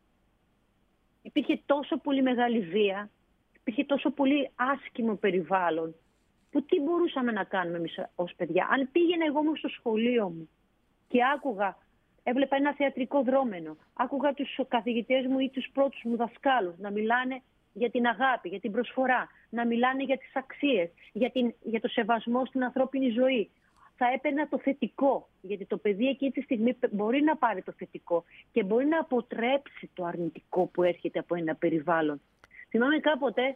[SPEAKER 1] Υπήρχε τόσο πολύ μεγάλη βία, υπήρχε τόσο πολύ άσχημο περιβάλλον, που τι μπορούσαμε να κάνουμε εμείς ως παιδιά. Αν πήγαινα εγώ όμως στο σχολείο μου και άκουγα, έβλεπα ένα θεατρικό δρόμενο, άκουγα τους καθηγητές μου ή τους πρώτους μου δασκάλους να μιλάνε για την αγάπη, για την προσφορά, να μιλάνε για τις αξίες, για, την, για το σεβασμό στην ανθρώπινη ζωή, θα έπαιρνα το θετικό, γιατί το παιδί εκείνη τη στιγμή μπορεί να πάρει το θετικό και μπορεί να αποτρέψει το αρνητικό που έρχεται από ένα περιβάλλον. Θυμάμαι κάποτε,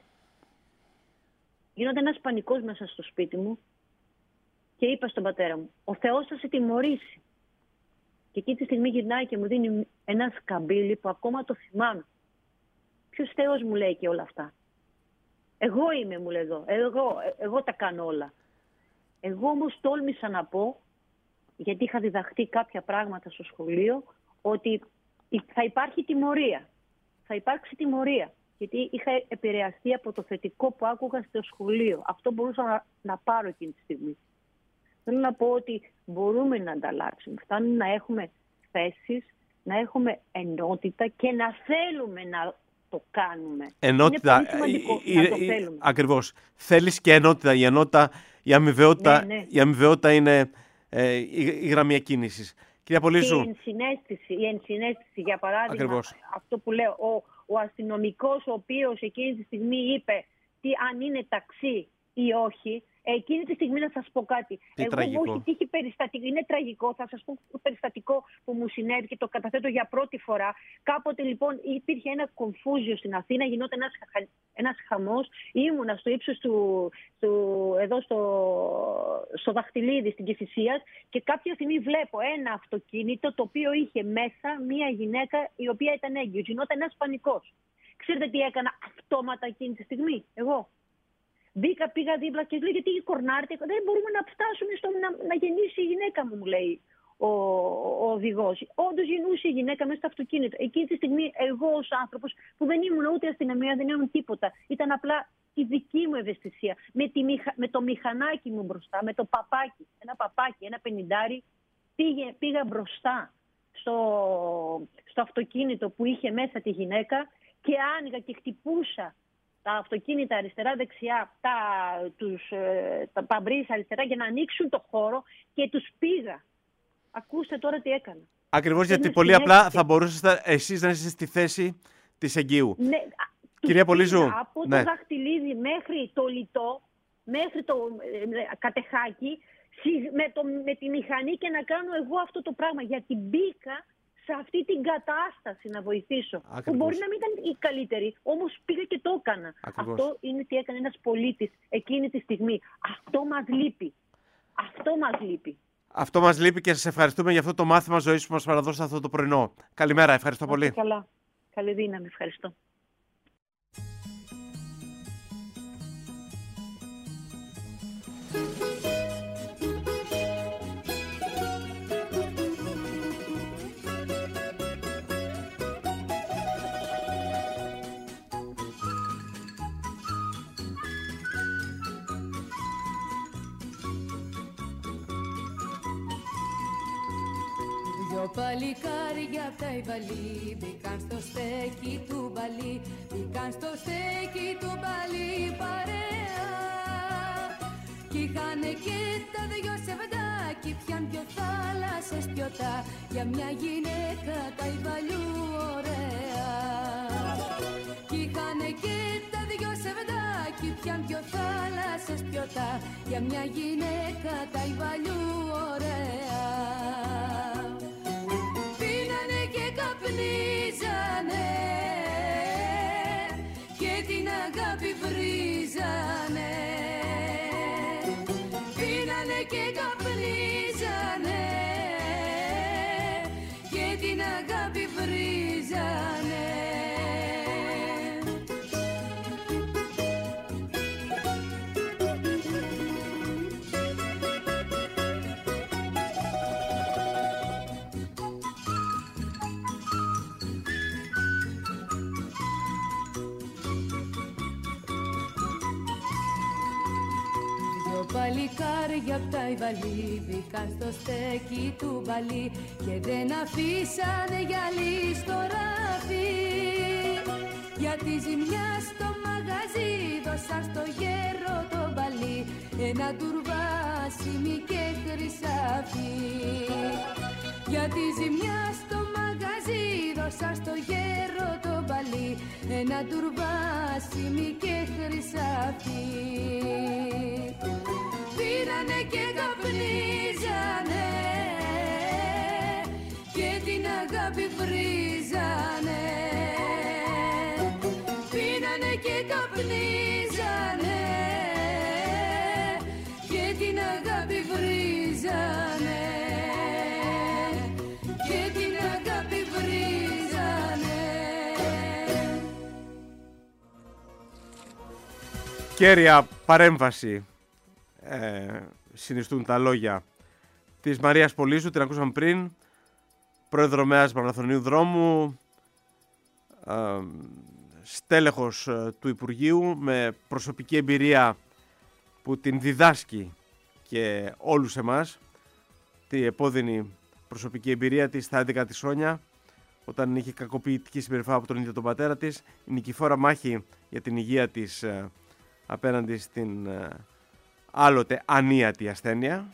[SPEAKER 1] γίνονταν ένας πανικός μέσα στο σπίτι μου και είπα στον πατέρα μου, ο Θεός θα σε τιμωρήσει. Και εκείνη τη στιγμή γυρνάει και μου δίνει ένα σκαμπίλι που ακόμα το θυμάμαι. Ποιος Θεός μου λέει και όλα αυτά? Εγώ είμαι, μου λέει εδώ, εγώ, εγώ τα κάνω όλα. Εγώ όμως τόλμησα να πω, γιατί είχα διδαχτεί κάποια πράγματα στο σχολείο, ότι θα υπάρχει τιμωρία. Θα υπάρξει τιμωρία. Γιατί είχα επηρεαστεί από το θετικό που άκουγα στο σχολείο. Αυτό μπορούσα να, να πάρω εκείνη τη στιγμή. Θέλω να πω ότι μπορούμε να ανταλλάξουμε. Φτάνει να έχουμε θέσεις, να έχουμε ενότητα και να θέλουμε να το κάνουμε.
[SPEAKER 2] Ενότητα.
[SPEAKER 1] Είναι πολύ σημαντικό
[SPEAKER 2] ε,
[SPEAKER 1] να
[SPEAKER 2] ε,
[SPEAKER 1] το
[SPEAKER 2] ε,
[SPEAKER 1] θέλουμε.
[SPEAKER 2] Ακριβώς. Θέλεις και ενότητα. Η ενότητα, η αμοιβαιότητα,
[SPEAKER 1] ναι, ναι.
[SPEAKER 2] η αμοιβαιότητα είναι ε, η, η γραμμή εκκίνησης. Κυρία Πολύζου.
[SPEAKER 1] Η ενσυναίσθηση, η ενσυναίσθηση, για παράδειγμα,
[SPEAKER 2] Ακριβώς.
[SPEAKER 1] αυτό που λέω, ο, ο αστυνομικός ο οποίος εκείνη τη στιγμή είπε τι, αν είναι ταξί ή όχι, Εκείνη τη στιγμή να σας πω κάτι.
[SPEAKER 2] Τι
[SPEAKER 1] Εγώ
[SPEAKER 2] τραγικό.
[SPEAKER 1] μου έχει τύχει περιστατικό. Είναι τραγικό. Θα σας πω το περιστατικό που μου συνέβη και το καταθέτω για πρώτη φορά. Κάποτε λοιπόν υπήρχε ένα κομφούζιο στην Αθήνα, γινόταν ένας, ένας χαμός. Ήμουνα στο ύψος του, του εδώ στο, στο Δαχτυλίδι, στην Κηφισίας, και κάποια στιγμή βλέπω ένα αυτοκίνητο το οποίο είχε μέσα μία γυναίκα η οποία ήταν έγκυος. Γινόταν ένας πανικός. Ξέρετε τι έκανα αυτόματα εκείνη τη στιγμή? Εγώ μπήκα, πήγα δίπλα και λέω: γιατί κορνάρτε, δεν μπορούμε να φτάσουμε στο να, να γεννήσει η γυναίκα μου, μου λέει ο, ο οδηγός. Όντως γεννούσε η γυναίκα μέσα στο αυτοκίνητο. Εκείνη τη στιγμή εγώ ως άνθρωπος που δεν ήμουν ούτε αστυνομία, δεν ήμουν τίποτα. Ήταν απλά η δική μου ευαισθησία. Με, τη, με το μηχανάκι μου μπροστά, με το παπάκι, ένα παπάκι, ένα πενηντάρι, πήγε, πήγα μπροστά στο, στο αυτοκίνητο που είχε μέσα τη γυναίκα και άνοιγα και χτυπούσα τα αυτοκίνητα αριστερά-δεξιά, τα, τους, τα παμπρίζ αριστερά για να ανοίξουν το χώρο και τους πήγα. Ακούστε τώρα τι έκανα.
[SPEAKER 2] Ακριβώς, γιατί πολύ απλά θα μπορούσατε εσείς να είστε στη θέση της εγγύου.
[SPEAKER 1] Ναι,
[SPEAKER 2] κυρία Πολύζου.
[SPEAKER 1] Από
[SPEAKER 2] ναι.
[SPEAKER 1] το Δαχτυλίδι μέχρι το Λιτό, μέχρι το ε, Κατεχάκι, με, το, με τη μηχανή και να κάνω εγώ αυτό το πράγμα. Γιατί μπήκα σε αυτή την κατάσταση να βοηθήσω. Ακριβώς. Που μπορεί να μην ήταν η καλύτερη, όμως πήγα και το έκανα. Ακριβώς. Αυτό είναι τι έκανε ένας πολίτης εκείνη τη στιγμή. Αυτό μας λείπει. Αυτό μας λείπει.
[SPEAKER 2] Αυτό μας λείπει και σας ευχαριστούμε για αυτό το μάθημα ζωής που μας παραδώσατε αυτό το πρωινό. Καλημέρα, ευχαριστώ πολύ.
[SPEAKER 1] Καλά. Καλή δύναμη, ευχαριστώ.
[SPEAKER 3] Δυο παλικάρια απ' τα Ιβαλή μπήκαν στο στέκι του μπαλί, μπήκαν στο στέκι του μπαλί παρέα. Κι είχανε και τα δυο σεβδάκι πιαν δυο θάλασσες πιωτά για μια γυναίκα τα Ιβαλιού ωραία. Κι είχανε και τα δυο σεβδάκι πιαν δυο θάλασσες πιωτά για μια γυναίκα τα Ιβαλιού ωραία. Καπνίζανε και την αγάπη βρίζανε. Πίνανε και καπνίζανε και την αγάπη βρίζανε. Παλικάρια απ' τα Ιβαλή μπήκαν στο στέκι του μπαλί και δεν αφήσανε γυαλί στο ράφι. Για τη ζημιά στο μαγαζί δώσαν στο γέρο το μπαλί ένα τουρβάσιμι και χρυσάφι. Για τη ζημιά στο μαγαζί δώσαν στο γέρο το μπαλί ένα τουρβάσιμι και χρυσάφι. Πήρανε και καπνίζανε και την αγάπη βρίζανε. Πήρανε και καπνίζανε και την αγάπη βρίζανε. Και την αγάπη βρίζανε.
[SPEAKER 2] Κέρια παρέμβαση Ε, συνιστούν τα λόγια της Μαρίας Πολύζου, την ακούσαμε πριν, πρόεδρο ΜΕΑΣ Μαραθωνίου Δρόμου, ε, στέλεχος ε, του Υπουργείου με προσωπική εμπειρία που την διδάσκει και όλους εμάς, τη επώδυνη προσωπική εμπειρία της στα έντεκα της χρόνια, όταν είχε κακοποιητική συμπεριφορά από τον ίδιο τον πατέρα της, η νικηφόρα μάχη για την υγεία της ε, απέναντι στην ε, άλλοτε ανίατη ασθένεια.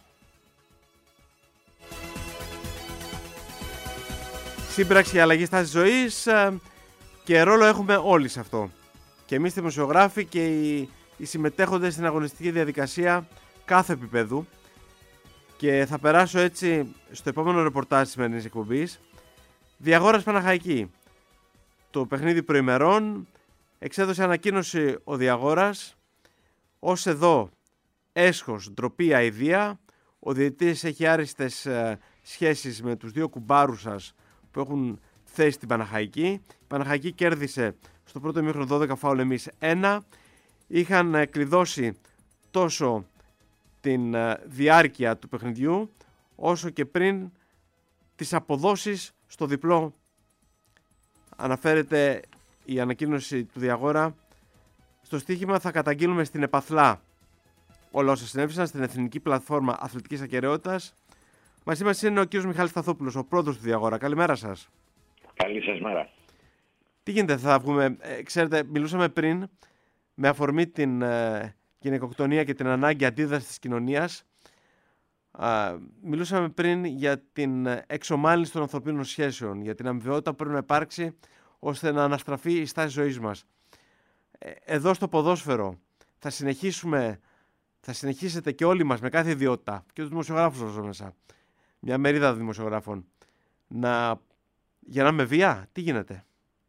[SPEAKER 2] Σύμπραξη για αλλαγή στάσης ζωής και ρόλο έχουμε όλοι σε αυτό. Και εμείς δημοσιογράφοι και οι οι συμμετέχοντες στην αγωνιστική διαδικασία κάθε επίπεδου. Και θα περάσω έτσι στο επόμενο ρεπορτάζ της σημερινής εκπομπής. Διαγόρας Παναχαϊκή. Το παιχνίδι προημερών εξέδωσε ανακοίνωση ο Διαγόρας. Ως εδώ έσχος, ντροπή, αηδία. Ο διαιτητής έχει άριστες ε, σχέσεις με τους δύο κουμπάρους σας που έχουν θέση στην Παναχαϊκή. Η Παναχαϊκή κέρδισε στο πρώτο ημίχρονο δώδεκα φάουλ, εμείς ένα. Είχαν ε, κλειδώσει τόσο την ε, διάρκεια του παιχνιδιού όσο και πριν τις αποδόσεις στο διπλό. Αναφέρεται η ανακοίνωση του Διαγόρα. Στο στοίχημα θα καταγγείλουμε στην Επαθλά όλα όσα συνέβησαν στην Εθνική Πλατφόρμα Αθλητικής Ακεραιότητας. Μαζί μας είναι ο κύριος Μιχάλης Σταθόπουλος, ο πρόεδρος του Διαγόρα. Καλημέρα σας.
[SPEAKER 4] Καλή σας μέρα.
[SPEAKER 2] Τι γίνεται, θα βγούμε. Ε, ξέρετε, μιλούσαμε πριν με αφορμή την ε, γυναικοκτονία και την ανάγκη αντίδρασης της κοινωνίας. Ε, μιλούσαμε πριν για την εξομάλυνση των ανθρωπίνων σχέσεων, για την αμοιβαιότητα που πρέπει να υπάρξει ώστε να αναστραφεί η στάση ζωής μας. Ε, εδώ στο ποδόσφαιρο θα συνεχίσουμε, θα συνεχίσετε και όλοι μας με κάθε ιδιότητα, και τους δημοσιογράφους όσο μέσα, μια μερίδα δημοσιογράφων, να γεννάμε βία. Τι γίνεται?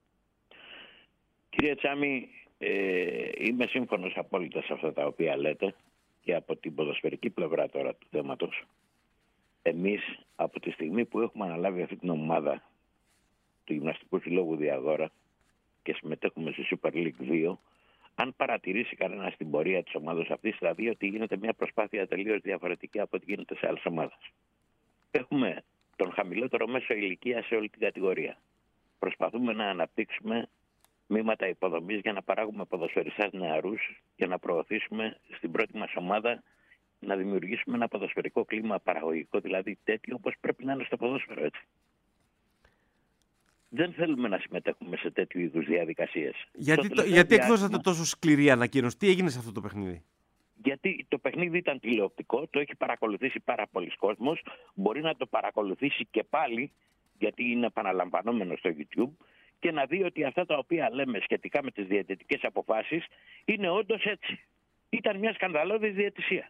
[SPEAKER 4] Κύριε Τσάμι, ε, είμαι σύμφωνος απόλυτα σε αυτά τα οποία λέτε, και από την ποδοσφαιρική πλευρά τώρα του θέματος. Εμείς από τη στιγμή που έχουμε αναλάβει αυτή την ομάδα του Γυμναστικού Συλλόγου Διαγόρα και συμμετέχουμε στη Super League δύο, αν παρατηρήσει κανένα στην πορεία της ομάδας αυτής, θα δει ότι γίνεται μια προσπάθεια τελείως διαφορετική από ό,τι γίνεται σε άλλες ομάδες. Έχουμε τον χαμηλότερο μέσο ηλικία σε όλη την κατηγορία. Προσπαθούμε να αναπτύξουμε μήματα υποδομής για να παράγουμε ποδοσφαιριστές νεαρούς και να προωθήσουμε στην πρώτη μας ομάδα, να δημιουργήσουμε ένα ποδοσφαιρικό κλίμα παραγωγικό, δηλαδή τέτοιο όπως πρέπει να είναι στο ποδόσφαιρο, έτσι. Δεν θέλουμε να συμμετέχουμε σε τέτοιου είδους διαδικασίες.
[SPEAKER 2] Γιατί, το, γιατί διάστημα, εκδώσατε τόσο σκληρή ανακοίνωση? Τι έγινε σε αυτό το παιχνίδι?
[SPEAKER 4] Γιατί το παιχνίδι ήταν τηλεοπτικό, το έχει παρακολουθήσει πάρα πολλοί κόσμος, μπορεί να το παρακολουθήσει και πάλι, γιατί είναι επαναλαμβανόμενο στο YouTube, και να δει ότι αυτά τα οποία λέμε σχετικά με τις διαιτητικές αποφάσεις είναι όντως έτσι. Ήταν μια σκανδαλώδης διαιτησία.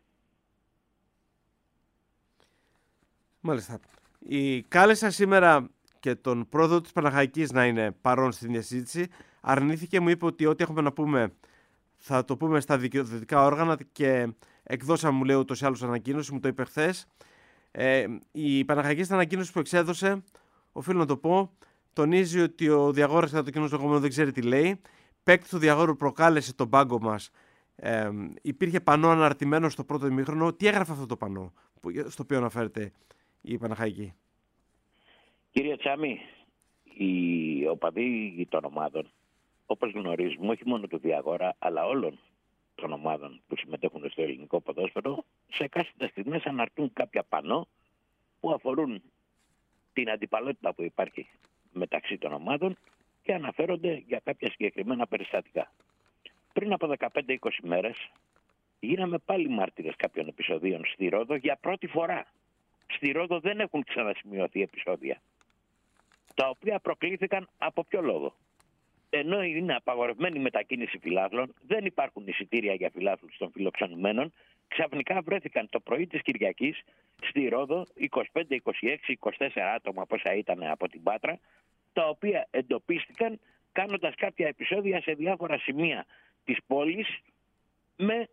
[SPEAKER 2] Μάλιστα. Η κάλεσα σήμερα και τον πρόεδρο της Παναχαϊκής να είναι παρόν στην διασύζηση. Αρνήθηκε, μου είπε ότι ό,τι έχουμε να πούμε θα το πούμε στα δικαιοδοτικά όργανα και εκδώσαμε, μου λέει, ούτως ή άλλως ανακοίνωση, μου το είπε χθες. Ε, η Παναχαϊκή στην ανακοίνωση που εξέδωσε, οφείλω να το πω, τονίζει ότι ο Διαγόρας κατά το κοινό λεγόμενο δεν ξέρει τι λέει. Παίκτη του Διαγόρου προκάλεσε τον πάγκο μας. Ε, υπήρχε πανό αναρτημένο στο πρώτο ημίχρονο. Τι έγραφε αυτό το πανό στο οποίο αναφέρεται η Παναχαϊκή?
[SPEAKER 4] Κύριε Τσάμι, οι οπαδοί των ομάδων, όπως γνωρίζουμε, όχι μόνο του Διαγόρα, αλλά όλων των ομάδων που συμμετέχουν στο ελληνικό ποδόσφαιρο, σε εκάστοτε στιγμές αναρτούν κάποια πανό που αφορούν την αντιπαλότητα που υπάρχει μεταξύ των ομάδων και αναφέρονται για κάποια συγκεκριμένα περιστατικά. Πριν από δεκαπέντε είκοσι μέρες γίναμε πάλι μάρτυρες κάποιων επεισοδίων στη Ρόδο για πρώτη φορά. Στη Ρόδο δεν έχουν ξανασημειωθεί επεισόδια, τα οποία προκλήθηκαν από ποιο λόγο? Ενώ είναι απαγορευμένη η μετακίνηση φιλάθλων, δεν υπάρχουν εισιτήρια για φιλάθλους των φιλοξενουμένων, ξαφνικά βρέθηκαν το πρωί της Κυριακής στη Ρόδο είκοσι πέντε, είκοσι έξι, είκοσι τέσσερα άτομα, πόσα ήταν από την Πάτρα, τα οποία εντοπίστηκαν κάνοντας κάποια επεισόδια σε διάφορα σημεία της πόλης με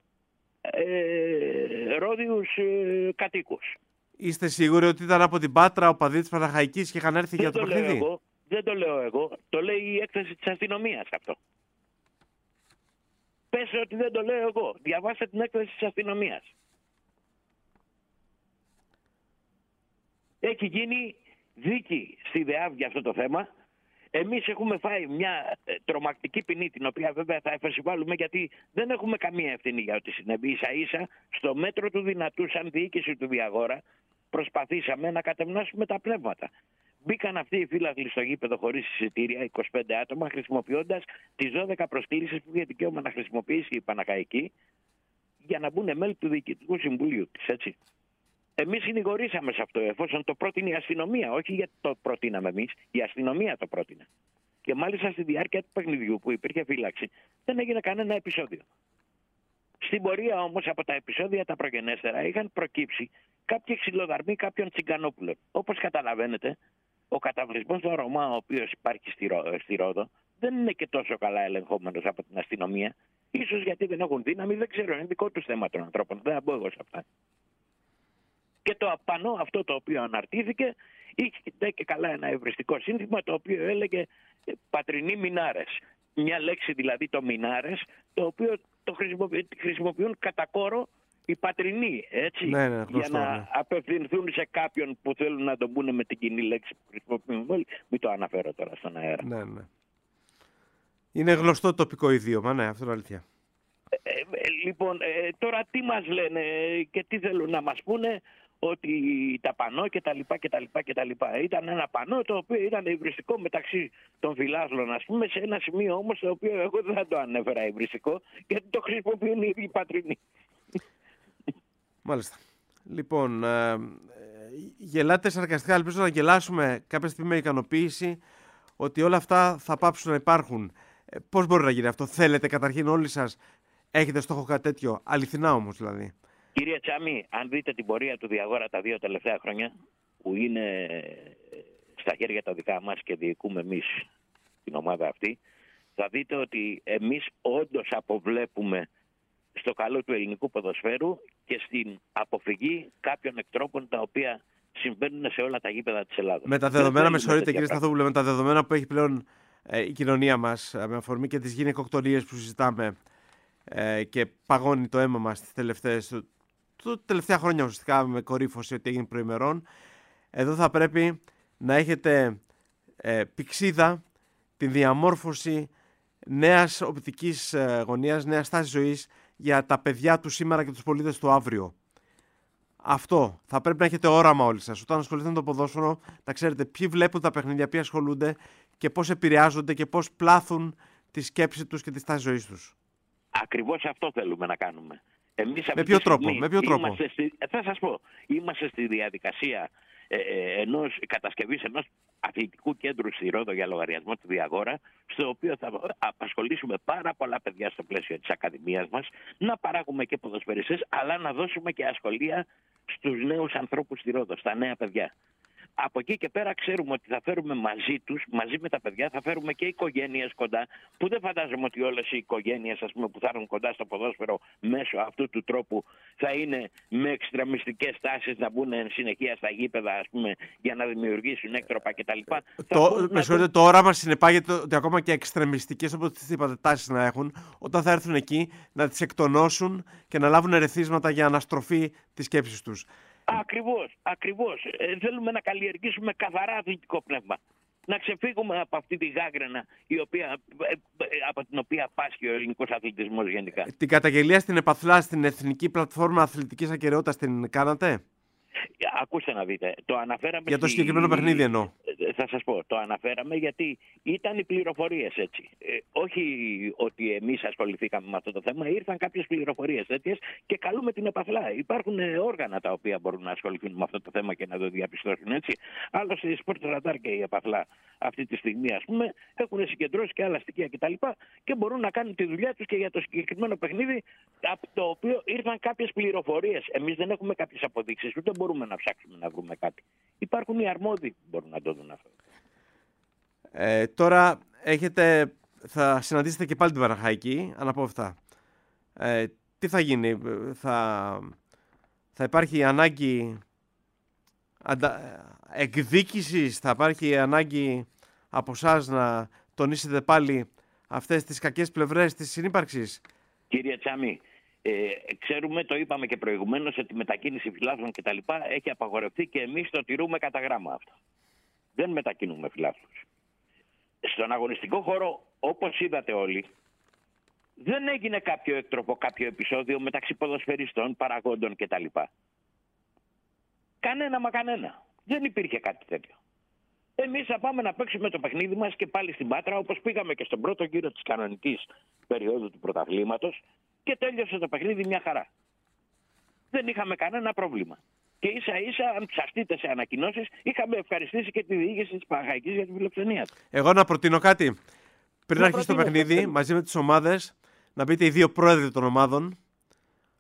[SPEAKER 4] ε, ρόδιους ε, κατοίκους.
[SPEAKER 2] Είστε σίγουροι ότι ήταν από την Πάτρα οπαδοί της Παναχαϊκής και είχαν έρθει
[SPEAKER 4] δεν
[SPEAKER 2] για το, το παιχνίδι?
[SPEAKER 4] Εγώ, δεν το λέω εγώ, το λέει η έκθεση της αστυνομίας αυτό. Πες ότι δεν το λέω εγώ. Διαβάστε την έκθεση της αστυνομίας. Έχει γίνει δίκη στη ΔΕΑΒ για αυτό το θέμα. Εμείς έχουμε φάει μια τρομακτική ποινή, την οποία βέβαια θα εφεσιβάλουμε, γιατί δεν έχουμε καμία ευθύνη για ό,τι συνέβη. Ίσα ίσα στο μέτρο του δυνατού, σαν διοίκηση του Διαγόρα, προσπαθήσαμε να κατευνάσουμε τα πνεύματα. Μπήκαν αυτοί οι φύλαθλοι στο γήπεδο χωρίς εισιτήρια, είκοσι πέντε άτομα, χρησιμοποιώντας τις δώδεκα προσκλήσεις που είχε δικαίωμα να χρησιμοποιήσει η Παναχαϊκή για να μπουν μέλη του Διοικητικού Συμβουλίου της, έτσι. Εμείς συνηγορήσαμε σε αυτό, εφόσον το πρότεινε η αστυνομία, όχι γιατί το προτείναμε εμείς, η αστυνομία το πρότεινε. Και μάλιστα στη διάρκεια του παιχνιδιού που υπήρχε φύλαξη, δεν έγινε κανένα επεισόδιο. Στην πορεία όμως από τα επεισόδια τα προγενέστερα είχαν προκύψει κάποιοι ξυλοδαρμοί κάποιων τσιγκανόπουλων. Όπως καταλαβαίνετε, ο καταβλισμός των Ρωμά, ο οποίος υπάρχει στη, Ρώ, στη Ρόδο, δεν είναι και τόσο καλά ελεγχόμενος από την αστυνομία. Ίσως γιατί δεν έχουν δύναμη, δεν ξέρω, είναι δικό τους θέμα των ανθρώπων. Δεν θα μπω εγώ σε αυτά. Και το απανό αυτό το οποίο αναρτήθηκε είχε και καλά ένα ευριστικό σύνθημα το οποίο έλεγε πατρινοί μινάρες. Μια λέξη δηλαδή το μινάρες, το οποίο το χρησιμοποιούν, χρησιμοποιούν κατά κόρο οι πατρινοί, έτσι,
[SPEAKER 2] ναι, ναι,
[SPEAKER 4] για να ναι. απευθυνθούν σε κάποιον που θέλουν να τον πούνε με την κοινή λέξη που χρησιμοποιούν όλοι. Μην το αναφέρω τώρα στον αέρα.
[SPEAKER 2] Ναι, ναι. Είναι γνωστό τοπικό ιδίωμα, ναι, αυτό είναι αλήθεια.
[SPEAKER 4] Ε, ε, λοιπόν, ε, τώρα τι μας λένε και τι θέλουν να μας πούνε, ότι τα πανό και τα λοιπά και τα λοιπά και τα λοιπά. Ήταν ένα πανό το οποίο ήταν υβριστικό μεταξύ των φιλάθλων, ας πούμε, σε ένα σημείο όμως το οποίο εγώ δεν θα το ανέφερα υβριστικό, γιατί το χρησιμοποιούν οι ίδιοι πατρινοί.
[SPEAKER 2] Μάλιστα. Λοιπόν, ε, γελάτε σαρκαστικά, ελπίζω να γελάσουμε κάποια στιγμή με ικανοποίηση ότι όλα αυτά θα πάψουν να υπάρχουν. Ε, πώς μπορεί να γίνει αυτό? Θέλετε καταρχήν όλοι σας, έχετε στόχο κάτι τέτοιο, αληθινά όμως δηλαδή?
[SPEAKER 4] Κύριε Τσάμι, αν δείτε την πορεία του Διαγόρα τα δύο τελευταία χρόνια, που είναι στα χέρια τα δικά μας και διοικούμε εμείς την ομάδα αυτή, θα δείτε ότι εμείς όντως αποβλέπουμε στο καλό του ελληνικού ποδοσφαίρου και στην αποφυγή κάποιων εκτρόπων τα οποία συμβαίνουν σε όλα τα γήπεδα της Ελλάδας.
[SPEAKER 2] Με τα δεδομένα, με συγχωρείτε κύριε Σταθόπουλε, με τα δεδομένα που έχει πλέον ε, η κοινωνία μας, με αφορμή και τις γυναικοκτονίες που συζητάμε ε, και παγώνει το αίμα μας τις τελευταίες, το τελευταία χρόνια ουσιαστικά με κορύφωση ότι έγινε προημερών, εδώ θα πρέπει να έχετε ε, πηξίδα την διαμόρφωση νέας οπτικής ε, γωνίας, νέας στάσης ζωής για τα παιδιά του σήμερα και τους πολίτες του αύριο. Αυτό. Θα πρέπει να έχετε όραμα όλοι σας. Όταν ασχολείστε με το ποδόσφαιρο, να ξέρετε ποιοι βλέπουν τα παιχνίδια, ποιοι ασχολούνται και πώς επηρεάζονται και πώς πλάθουν τη σκέψη τους και τη στάση ζωής τους.
[SPEAKER 4] Ακριβώς αυτό θέλουμε να κάνουμε. Εμείς
[SPEAKER 2] με ποιο τρόπο, με ποιο τρόπο.
[SPEAKER 4] Στη, θα σας πω, είμαστε στη διαδικασία ε, ενός κατασκευής ενός αθλητικού κέντρου στη Ρόδο για λογαριασμό του Διαγόρα, στο οποίο θα απασχολήσουμε πάρα πολλά παιδιά στο πλαίσιο της Ακαδημίας μας, να παράγουμε και ποδοσφαιριστές, αλλά να δώσουμε και ασχολία στους νέους ανθρώπους στη Ρόδο, στα νέα παιδιά. Από εκεί και πέρα ξέρουμε ότι θα φέρουμε μαζί τους, μαζί με τα παιδιά, θα φέρουμε και οικογένειες κοντά, που δεν φαντάζομαι ότι όλες οι οικογένειες, ας πούμε, που θα έρθουν κοντά στο ποδόσφαιρο μέσω αυτού του τρόπου θα είναι με εξτρεμιστικές τάσεις να μπουν εν συνεχεία στα γήπεδα, ας πούμε, για να δημιουργήσουν έκτροπα κτλ.
[SPEAKER 2] Το, με συγχωρείτε, το όραμα συνεπάγεται ότι ακόμα και εξτρεμιστικές, όπως τις είπατε, τάσεις να έχουν, όταν θα έρθουν εκεί να τις εκτονώσουν και να λάβουν ερεθίσματα για αναστροφή της σκέψης τους.
[SPEAKER 4] Ακριβώς, ακριβώς. Ε, θέλουμε να καλλιεργήσουμε καθαρά αθλητικό πνεύμα. Να ξεφύγουμε από αυτή τη γάγκρενα η οποία, ε, ε, από την οποία πάσχει ο ελληνικός αθλητισμός γενικά.
[SPEAKER 2] Την καταγγελία στην Επαθλά, στην Εθνική Πλατφόρμα Αθλητικής Ακεραιότητας, την κάνατε?
[SPEAKER 4] Ακούστε να δείτε. Το αναφέραμε
[SPEAKER 2] για το
[SPEAKER 4] στη...
[SPEAKER 2] συγκεκριμένο παιχνίδι εννοώ.
[SPEAKER 4] Θα σας πω. Το αναφέραμε γιατί ήταν οι πληροφορίες έτσι. Ε, όχι ότι εμείς ασχοληθήκαμε με αυτό το θέμα. Ήρθαν κάποιες πληροφορίες τέτοιες και καλούμε την Επαθλά. Υπάρχουν όργανα τα οποία μπορούν να ασχοληθούν με αυτό το θέμα και να το διαπιστώσουν έτσι. Άλλωστε η Sport Radar και η Επαθλά αυτή τη στιγμή, ας πούμε, έχουν συγκεντρώσει και άλλα στοιχεία κτλ. Και, και μπορούν να κάνουν τη δουλειά τους και για το συγκεκριμένο παιχνίδι, από το οποίο ήρθαν κάποιες πληροφορίες. Εμείς δεν έχουμε κάποιες αποδείξεις, ούτε μπορούμε να ψάξουμε να βρούμε κάτι. Υπάρχουν οι αρμόδιοι που μπορούν να το δουν αυτό.
[SPEAKER 2] Ε, τώρα έχετε, θα συναντήσετε και πάλι την Παναχαϊκή, αναπόφευκτα. Ε, τι θα γίνει, θα, θα υπάρχει ανάγκη αντα, εκδίκησης, θα υπάρχει ανάγκη από εσάς να τονίσετε πάλι αυτές τις κακές πλευρές της συνύπαρξης?
[SPEAKER 4] Κύριε Τσάμι, Ε, ξέρουμε, το είπαμε και προηγουμένως, ότι η μετακίνηση φιλάθλων κτλ. Έχει απαγορευτεί και εμείς το τηρούμε κατά γράμμα αυτό. Δεν μετακινούμε φιλάθλους. Στον αγωνιστικό χώρο, όπως είδατε όλοι, δεν έγινε κάποιο έκτροπο, κάποιο επεισόδιο μεταξύ ποδοσφαιριστών, παραγόντων κτλ. Κανένα μα κανένα. Δεν υπήρχε κάτι τέτοιο. Εμείς θα πάμε να παίξουμε το παιχνίδι μας και πάλι στην Πάτρα, όπως πήγαμε και στον πρώτο γύρο της κανονικής περίοδου του πρωταθλήματος, και τέλειωσε το παιχνίδι μια χαρά. Δεν είχαμε κανένα πρόβλημα. Και ίσα ίσα, αν ψαχτείτε σε ανακοινώσεις, είχαμε ευχαριστήσει και τη διοίκηση της Παναχαϊκής για τη φιλοξενία του.
[SPEAKER 2] Εγώ να προτείνω κάτι. Πριν
[SPEAKER 4] να
[SPEAKER 2] αρχίσει το παιχνίδι, μαζί με τις ομάδες, να μπείτε οι δύο πρόεδροι των ομάδων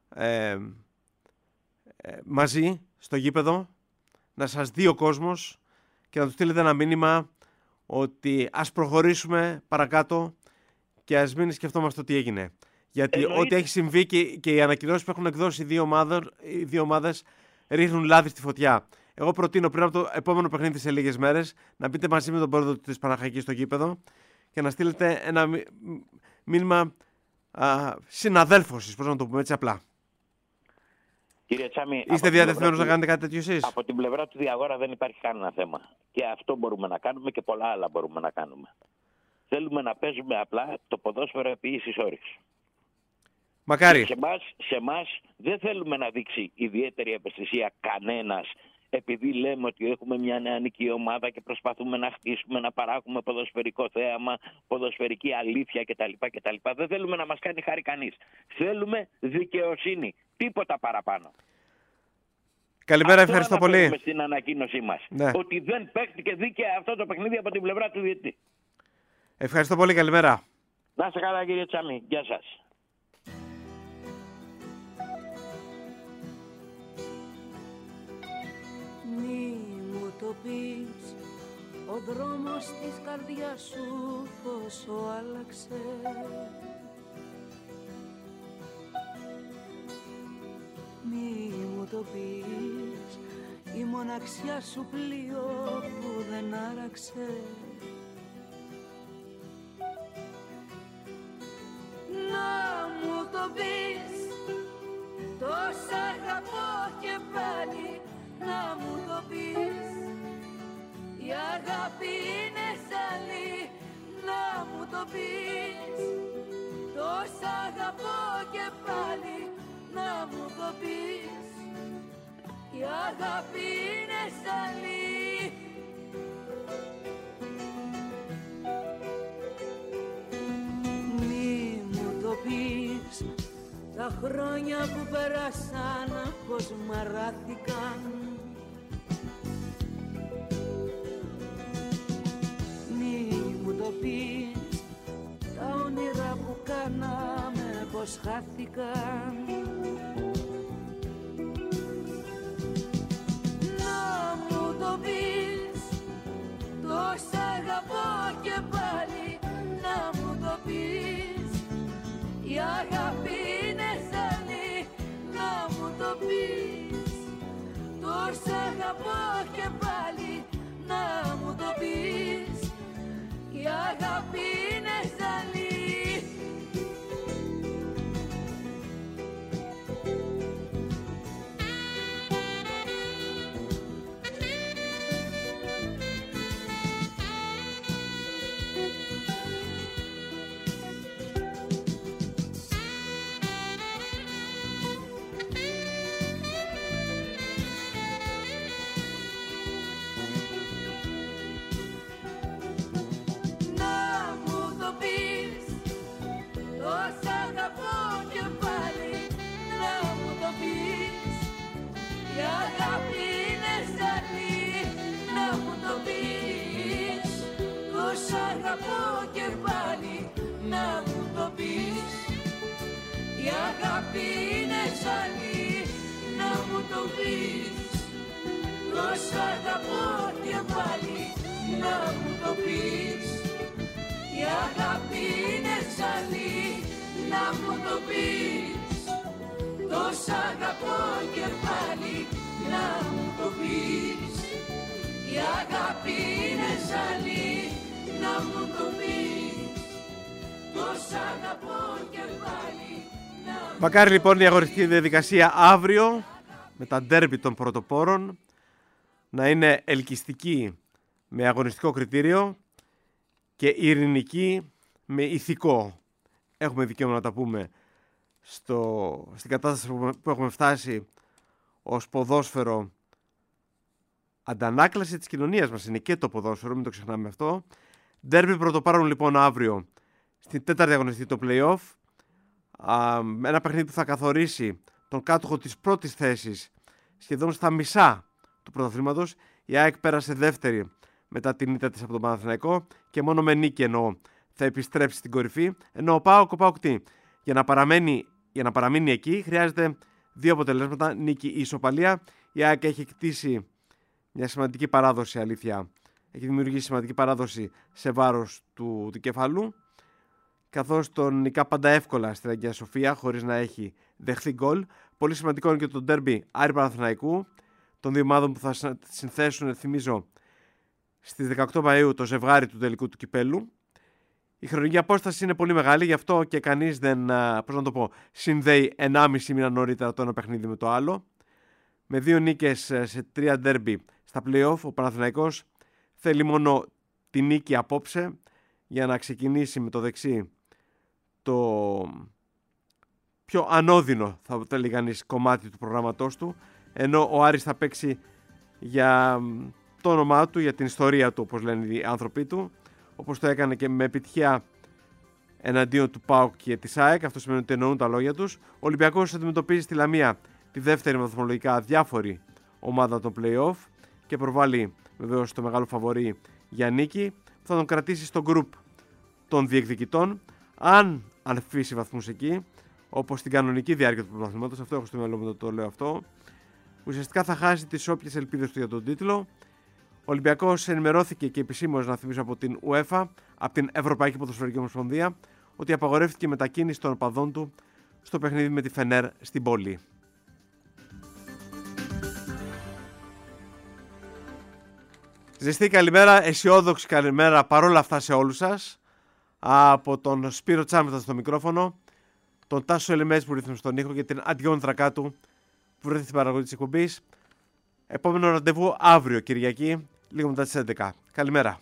[SPEAKER 2] ε, ε, μαζί στο γήπεδο, να σας δει ο κόσμος και να του στείλετε ένα μήνυμα ότι ας προχωρήσουμε παρακάτω και ας μην σκεφτόμαστε τι έγινε. Γιατί
[SPEAKER 4] Εννοείται.
[SPEAKER 2] ό,τι έχει συμβεί και, και οι ανακοινώσεις που έχουν εκδώσει οι δύο, ομάδες, οι δύο ομάδες ρίχνουν λάδι στη φωτιά. Εγώ προτείνω πριν από το επόμενο παιχνίδι σε λίγες μέρες να μπείτε μαζί με τον πρόεδρο της Παναχαϊκής στο γήπεδο και να στείλετε ένα μήνυμα συναδέλφωσης, πώς να το πούμε έτσι απλά.
[SPEAKER 4] Κύριε Τσάμι,
[SPEAKER 2] είστε διατεθειμένος να κάνετε κάτι τέτοιο εσείς?
[SPEAKER 4] Από την πλευρά του Διαγόρα δεν υπάρχει κανένα θέμα. Και αυτό μπορούμε να κάνουμε και πολλά άλλα μπορούμε να κάνουμε. Θέλουμε να παίζουμε απλά το ποδόσφαιρο επί ίσης όρης.
[SPEAKER 2] Μακάρι.
[SPEAKER 4] Σε εμάς, σε εμάς δεν θέλουμε να δείξει ιδιαίτερη ευαισθησία κανένας, επειδή λέμε ότι έχουμε μια νεανική ομάδα και προσπαθούμε να χτίσουμε, να παράγουμε ποδοσφαιρικό θέαμα, ποδοσφαιρική αλήθεια κτλ. κτλ. Δεν θέλουμε να μας κάνει χάρη κανείς. Θέλουμε δικαιοσύνη. Τίποτα παραπάνω.
[SPEAKER 2] Καλημέρα, αυτό ευχαριστώ πολύ.
[SPEAKER 4] Στην ανακοίνωσή μας.
[SPEAKER 2] Ναι.
[SPEAKER 4] Ότι δεν παίχτηκε δίκαια αυτό το παιχνίδι από την πλευρά του διαιτητή.
[SPEAKER 2] Ευχαριστώ πολύ, καλημέρα.
[SPEAKER 4] Να είστε καλά, κύριε Τσάμι. Γεια σας.
[SPEAKER 3] Μη μου το πεις, ο δρόμος της καρδιάς σου πόσο άλλαξε. Μη μου το πεις, η μοναξιά σου πλοίο που δεν άραξε. Να μου το πεις, τόσα αγαπώ και πάλι. Να μου το πεις, η αγάπη είναι σαλή. Να μου το πεις, τόσα αγαπώ και πάλι. Να μου το πεις, η αγάπη είναι σαλή. Μη μου το πεις, τα χρόνια που πέρασαν πως μαράθηκαν. Μη μου το πεις, τα όνειρα που κάναμε πως χάθηκαν. Να μου το πεις, τόσα αγαπώ και πάλι. Να μου το πεις, η αγάπη είναι σαλή. Να μου το πεις, τόσα αγαπώ και πάλι. Να μου το πεις, η αγάπη είναι σαλή. Αγαπώ και πάλι, να μου το πεις, η αγάπη είναι σαλή. Να μου το πεις, τόσα αγαπώ και πάλι. Να μου το πεις, η αγάπη είναι σαλή. Να μου το πεις, τόσα αγαπώ και πάλι. Να μου το πεις, η αγάπη είναι σαλή. Να μου το πεις, τόσα αγαπώ και πάλι.
[SPEAKER 2] Μακάρι λοιπόν η αγωνιστική διαδικασία αύριο με τα ντέρμπι των πρωτοπόρων να είναι ελκυστική με αγωνιστικό κριτήριο και ειρηνική με ηθικό. Έχουμε δικαίωμα να τα πούμε στο, στην κατάσταση που έχουμε φτάσει ως ποδόσφαιρο. Αντανάκλαση της κοινωνίας μας είναι και το ποδόσφαιρο, μην το ξεχνάμε αυτό. Ντέρμπι πρωτοπάρων λοιπόν αύριο στην τέταρτη αγωνιστή το play-off. Α, ένα παιχνίδι που θα καθορίσει τον κάτοχο της πρώτης θέσης σχεδόν στα μισά του πρωταθλήματος. Η ΑΕΚ πέρασε δεύτερη μετά την ήττα της από τον Παναθηναϊκό και μόνο με νίκη εννοώ θα επιστρέψει στην κορυφή. Ενώ ο ΠΑΟΚ, ο ΠΑΟΚ τι, για να παραμένει για να παραμείνει εκεί χρειάζεται δύο αποτελέσματα, νίκη ή ισοπαλία. Η ΑΕΚ έχει κτίσει μια σημαντική παράδοση, αλήθεια. Έχει δημιουργήσει σημαντική παράδοση σε βάρος του δικεφαλού, καθώς τον νικά πάντα εύκολα στην Αγία Σοφία χωρίς να έχει δεχθεί γκολ. Πολύ σημαντικό είναι και το ντέρμπι Άρη Παναθηναϊκού, των δύο ομάδων που θα συνθέσουν, θυμίζω, στις δεκαοκτώ Μαΐου το ζευγάρι του τελικού του κυπέλου. Η χρονική απόσταση είναι πολύ μεγάλη, γι' αυτό και κανείς δεν, πώς να το πω, συνδέει ενάμιση μήνα νωρίτερα το ένα παιχνίδι με το άλλο. Με δύο νίκες σε τρία ντέρμπι στα play-off, ο Παναθηναϊκός θέλει μόνο τη νίκη απόψε για να ξεκινήσει με το δεξί το πιο ανώδυνο, θα το έλεγε κανείς, κομμάτι του προγράμματός του, ενώ ο Άρης θα παίξει για το όνομά του, για την ιστορία του, όπως λένε οι άνθρωποι του, όπως το έκανε και με επιτυχία εναντίον του ΠΑΟΚ και της ΑΕΚ. Αυτό σημαίνει ότι εννοούν τα λόγια τους. Ο Ολυμπιακός αντιμετωπίζει στη Λαμία τη δεύτερη βαθμολογικά διάφορη ομάδα των play-off και προβάλλει βεβαίως το μεγάλο φαβορί για νίκη. Θα τον κρατήσει στο group των διεκδικητών, αν αφήσει βαθμούς εκεί, όπως στην κανονική διάρκεια του πρωταθλήματος. Αυτό έχω στο μυαλό μου, το, το λέω αυτό. Ουσιαστικά θα χάσει τις όποιες ελπίδες του για τον τίτλο. Ο Ολυμπιακός ενημερώθηκε και επισήμως, να θυμίσω, από την UEFA, από την Ευρωπαϊκή Ποδοσφαιρική Ομοσπονδία, ότι απαγορεύτηκε η μετακίνηση των οπαδών του στο παιχνίδι με τη Φενέρ στην πόλη. Ζεστή καλημέρα, αισιόδοξη καλημέρα παρόλα αυτά σε όλους σας. Από τον Σπύρο Τσάμετα στο μικρόφωνο, τον Τάσο Ελεμές που ρύθμισε στον ήχο και την Αντιόν Τρακάτου που βρέθηκε στην παραγωγή της εκπομπής. Επόμενο ραντεβού αύριο Κυριακή, λίγο μετά τις έντεκα. Καλημέρα.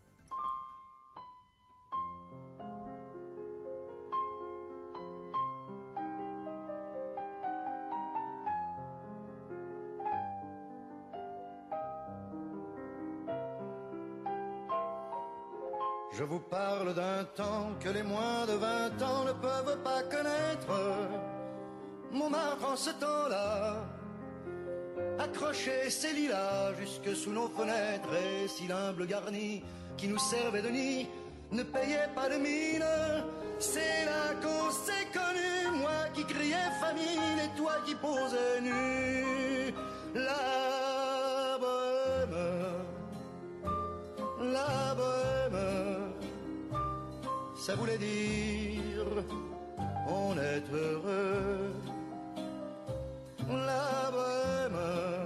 [SPEAKER 5] Je vous parle d'un temps que les moins de vingt ans ne peuvent pas connaître. Montmartre en ce temps-là accrochait ses lilas jusque sous nos fenêtres, et si l'humble garni qui nous servait de nid ne payait pas de mine, c'est là qu'on s'est connu, moi qui criais famine et toi qui posais nu. La bohème, la bohème, ça voulait dire on est heureux. La bohème,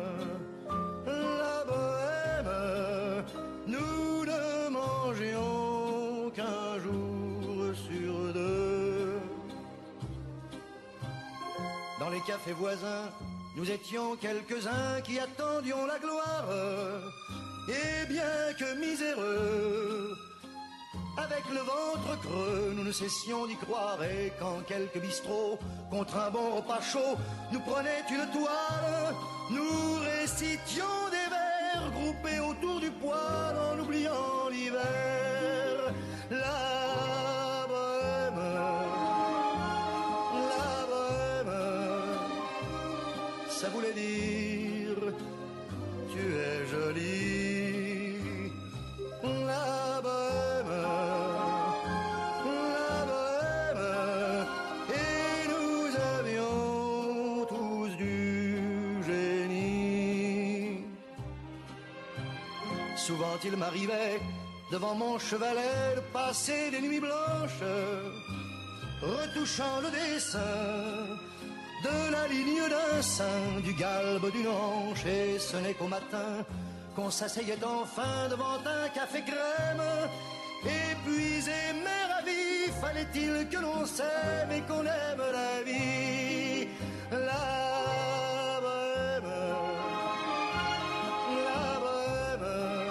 [SPEAKER 5] la bohème, nous ne mangions qu'un jour sur deux. Dans les cafés voisins, nous étions quelques-uns qui attendions la gloire. Et bien que miséreux, avec le ventre creux, nous ne cessions d'y croire. Et quand quelques bistrots, contre un bon repas chaud, nous prenaient une toile, nous récitions des vers groupés autour du poêle en oubliant l'hiver. La bohème, la bohème, ça voulait dire tu es jolie. La bohème, la bohème, et nous avions tous du génie. Souvent il m'arrivait devant mon chevalet de passer des nuits blanches, retouchant le dessin de la ligne d'un sein, du galbe d'une hanche, et ce n'est qu'au matin qu'on s'asseyait enfin devant un café crème. Épuisé mais ravi, fallait-il que l'on s'aime et qu'on aime la vie. La bohème, la bohème,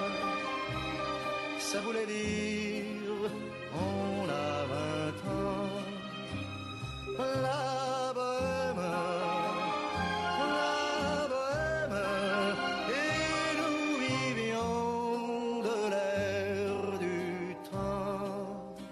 [SPEAKER 5] ça voulait dire on a vingt ans. La bohème, la bohème, et nous vivions de l'air du temps.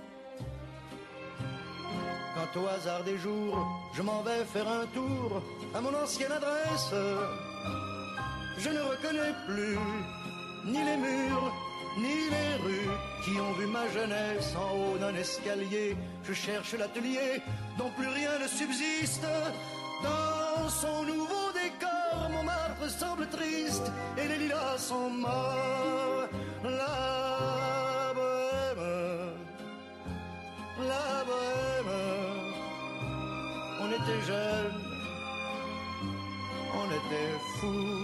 [SPEAKER 5] Quand au hasard des jours, je m'en vais faire un tour à mon ancienne adresse, je ne reconnais plus ni les murs, ni les rues qui ont vu ma jeunesse en haut d'un escalier. Je cherche l'atelier dont plus rien ne subsiste. Dans son nouveau décor, Montmartre semble triste et les lilas sont morts. La bohème, la bohème, on était jeunes, on était fous.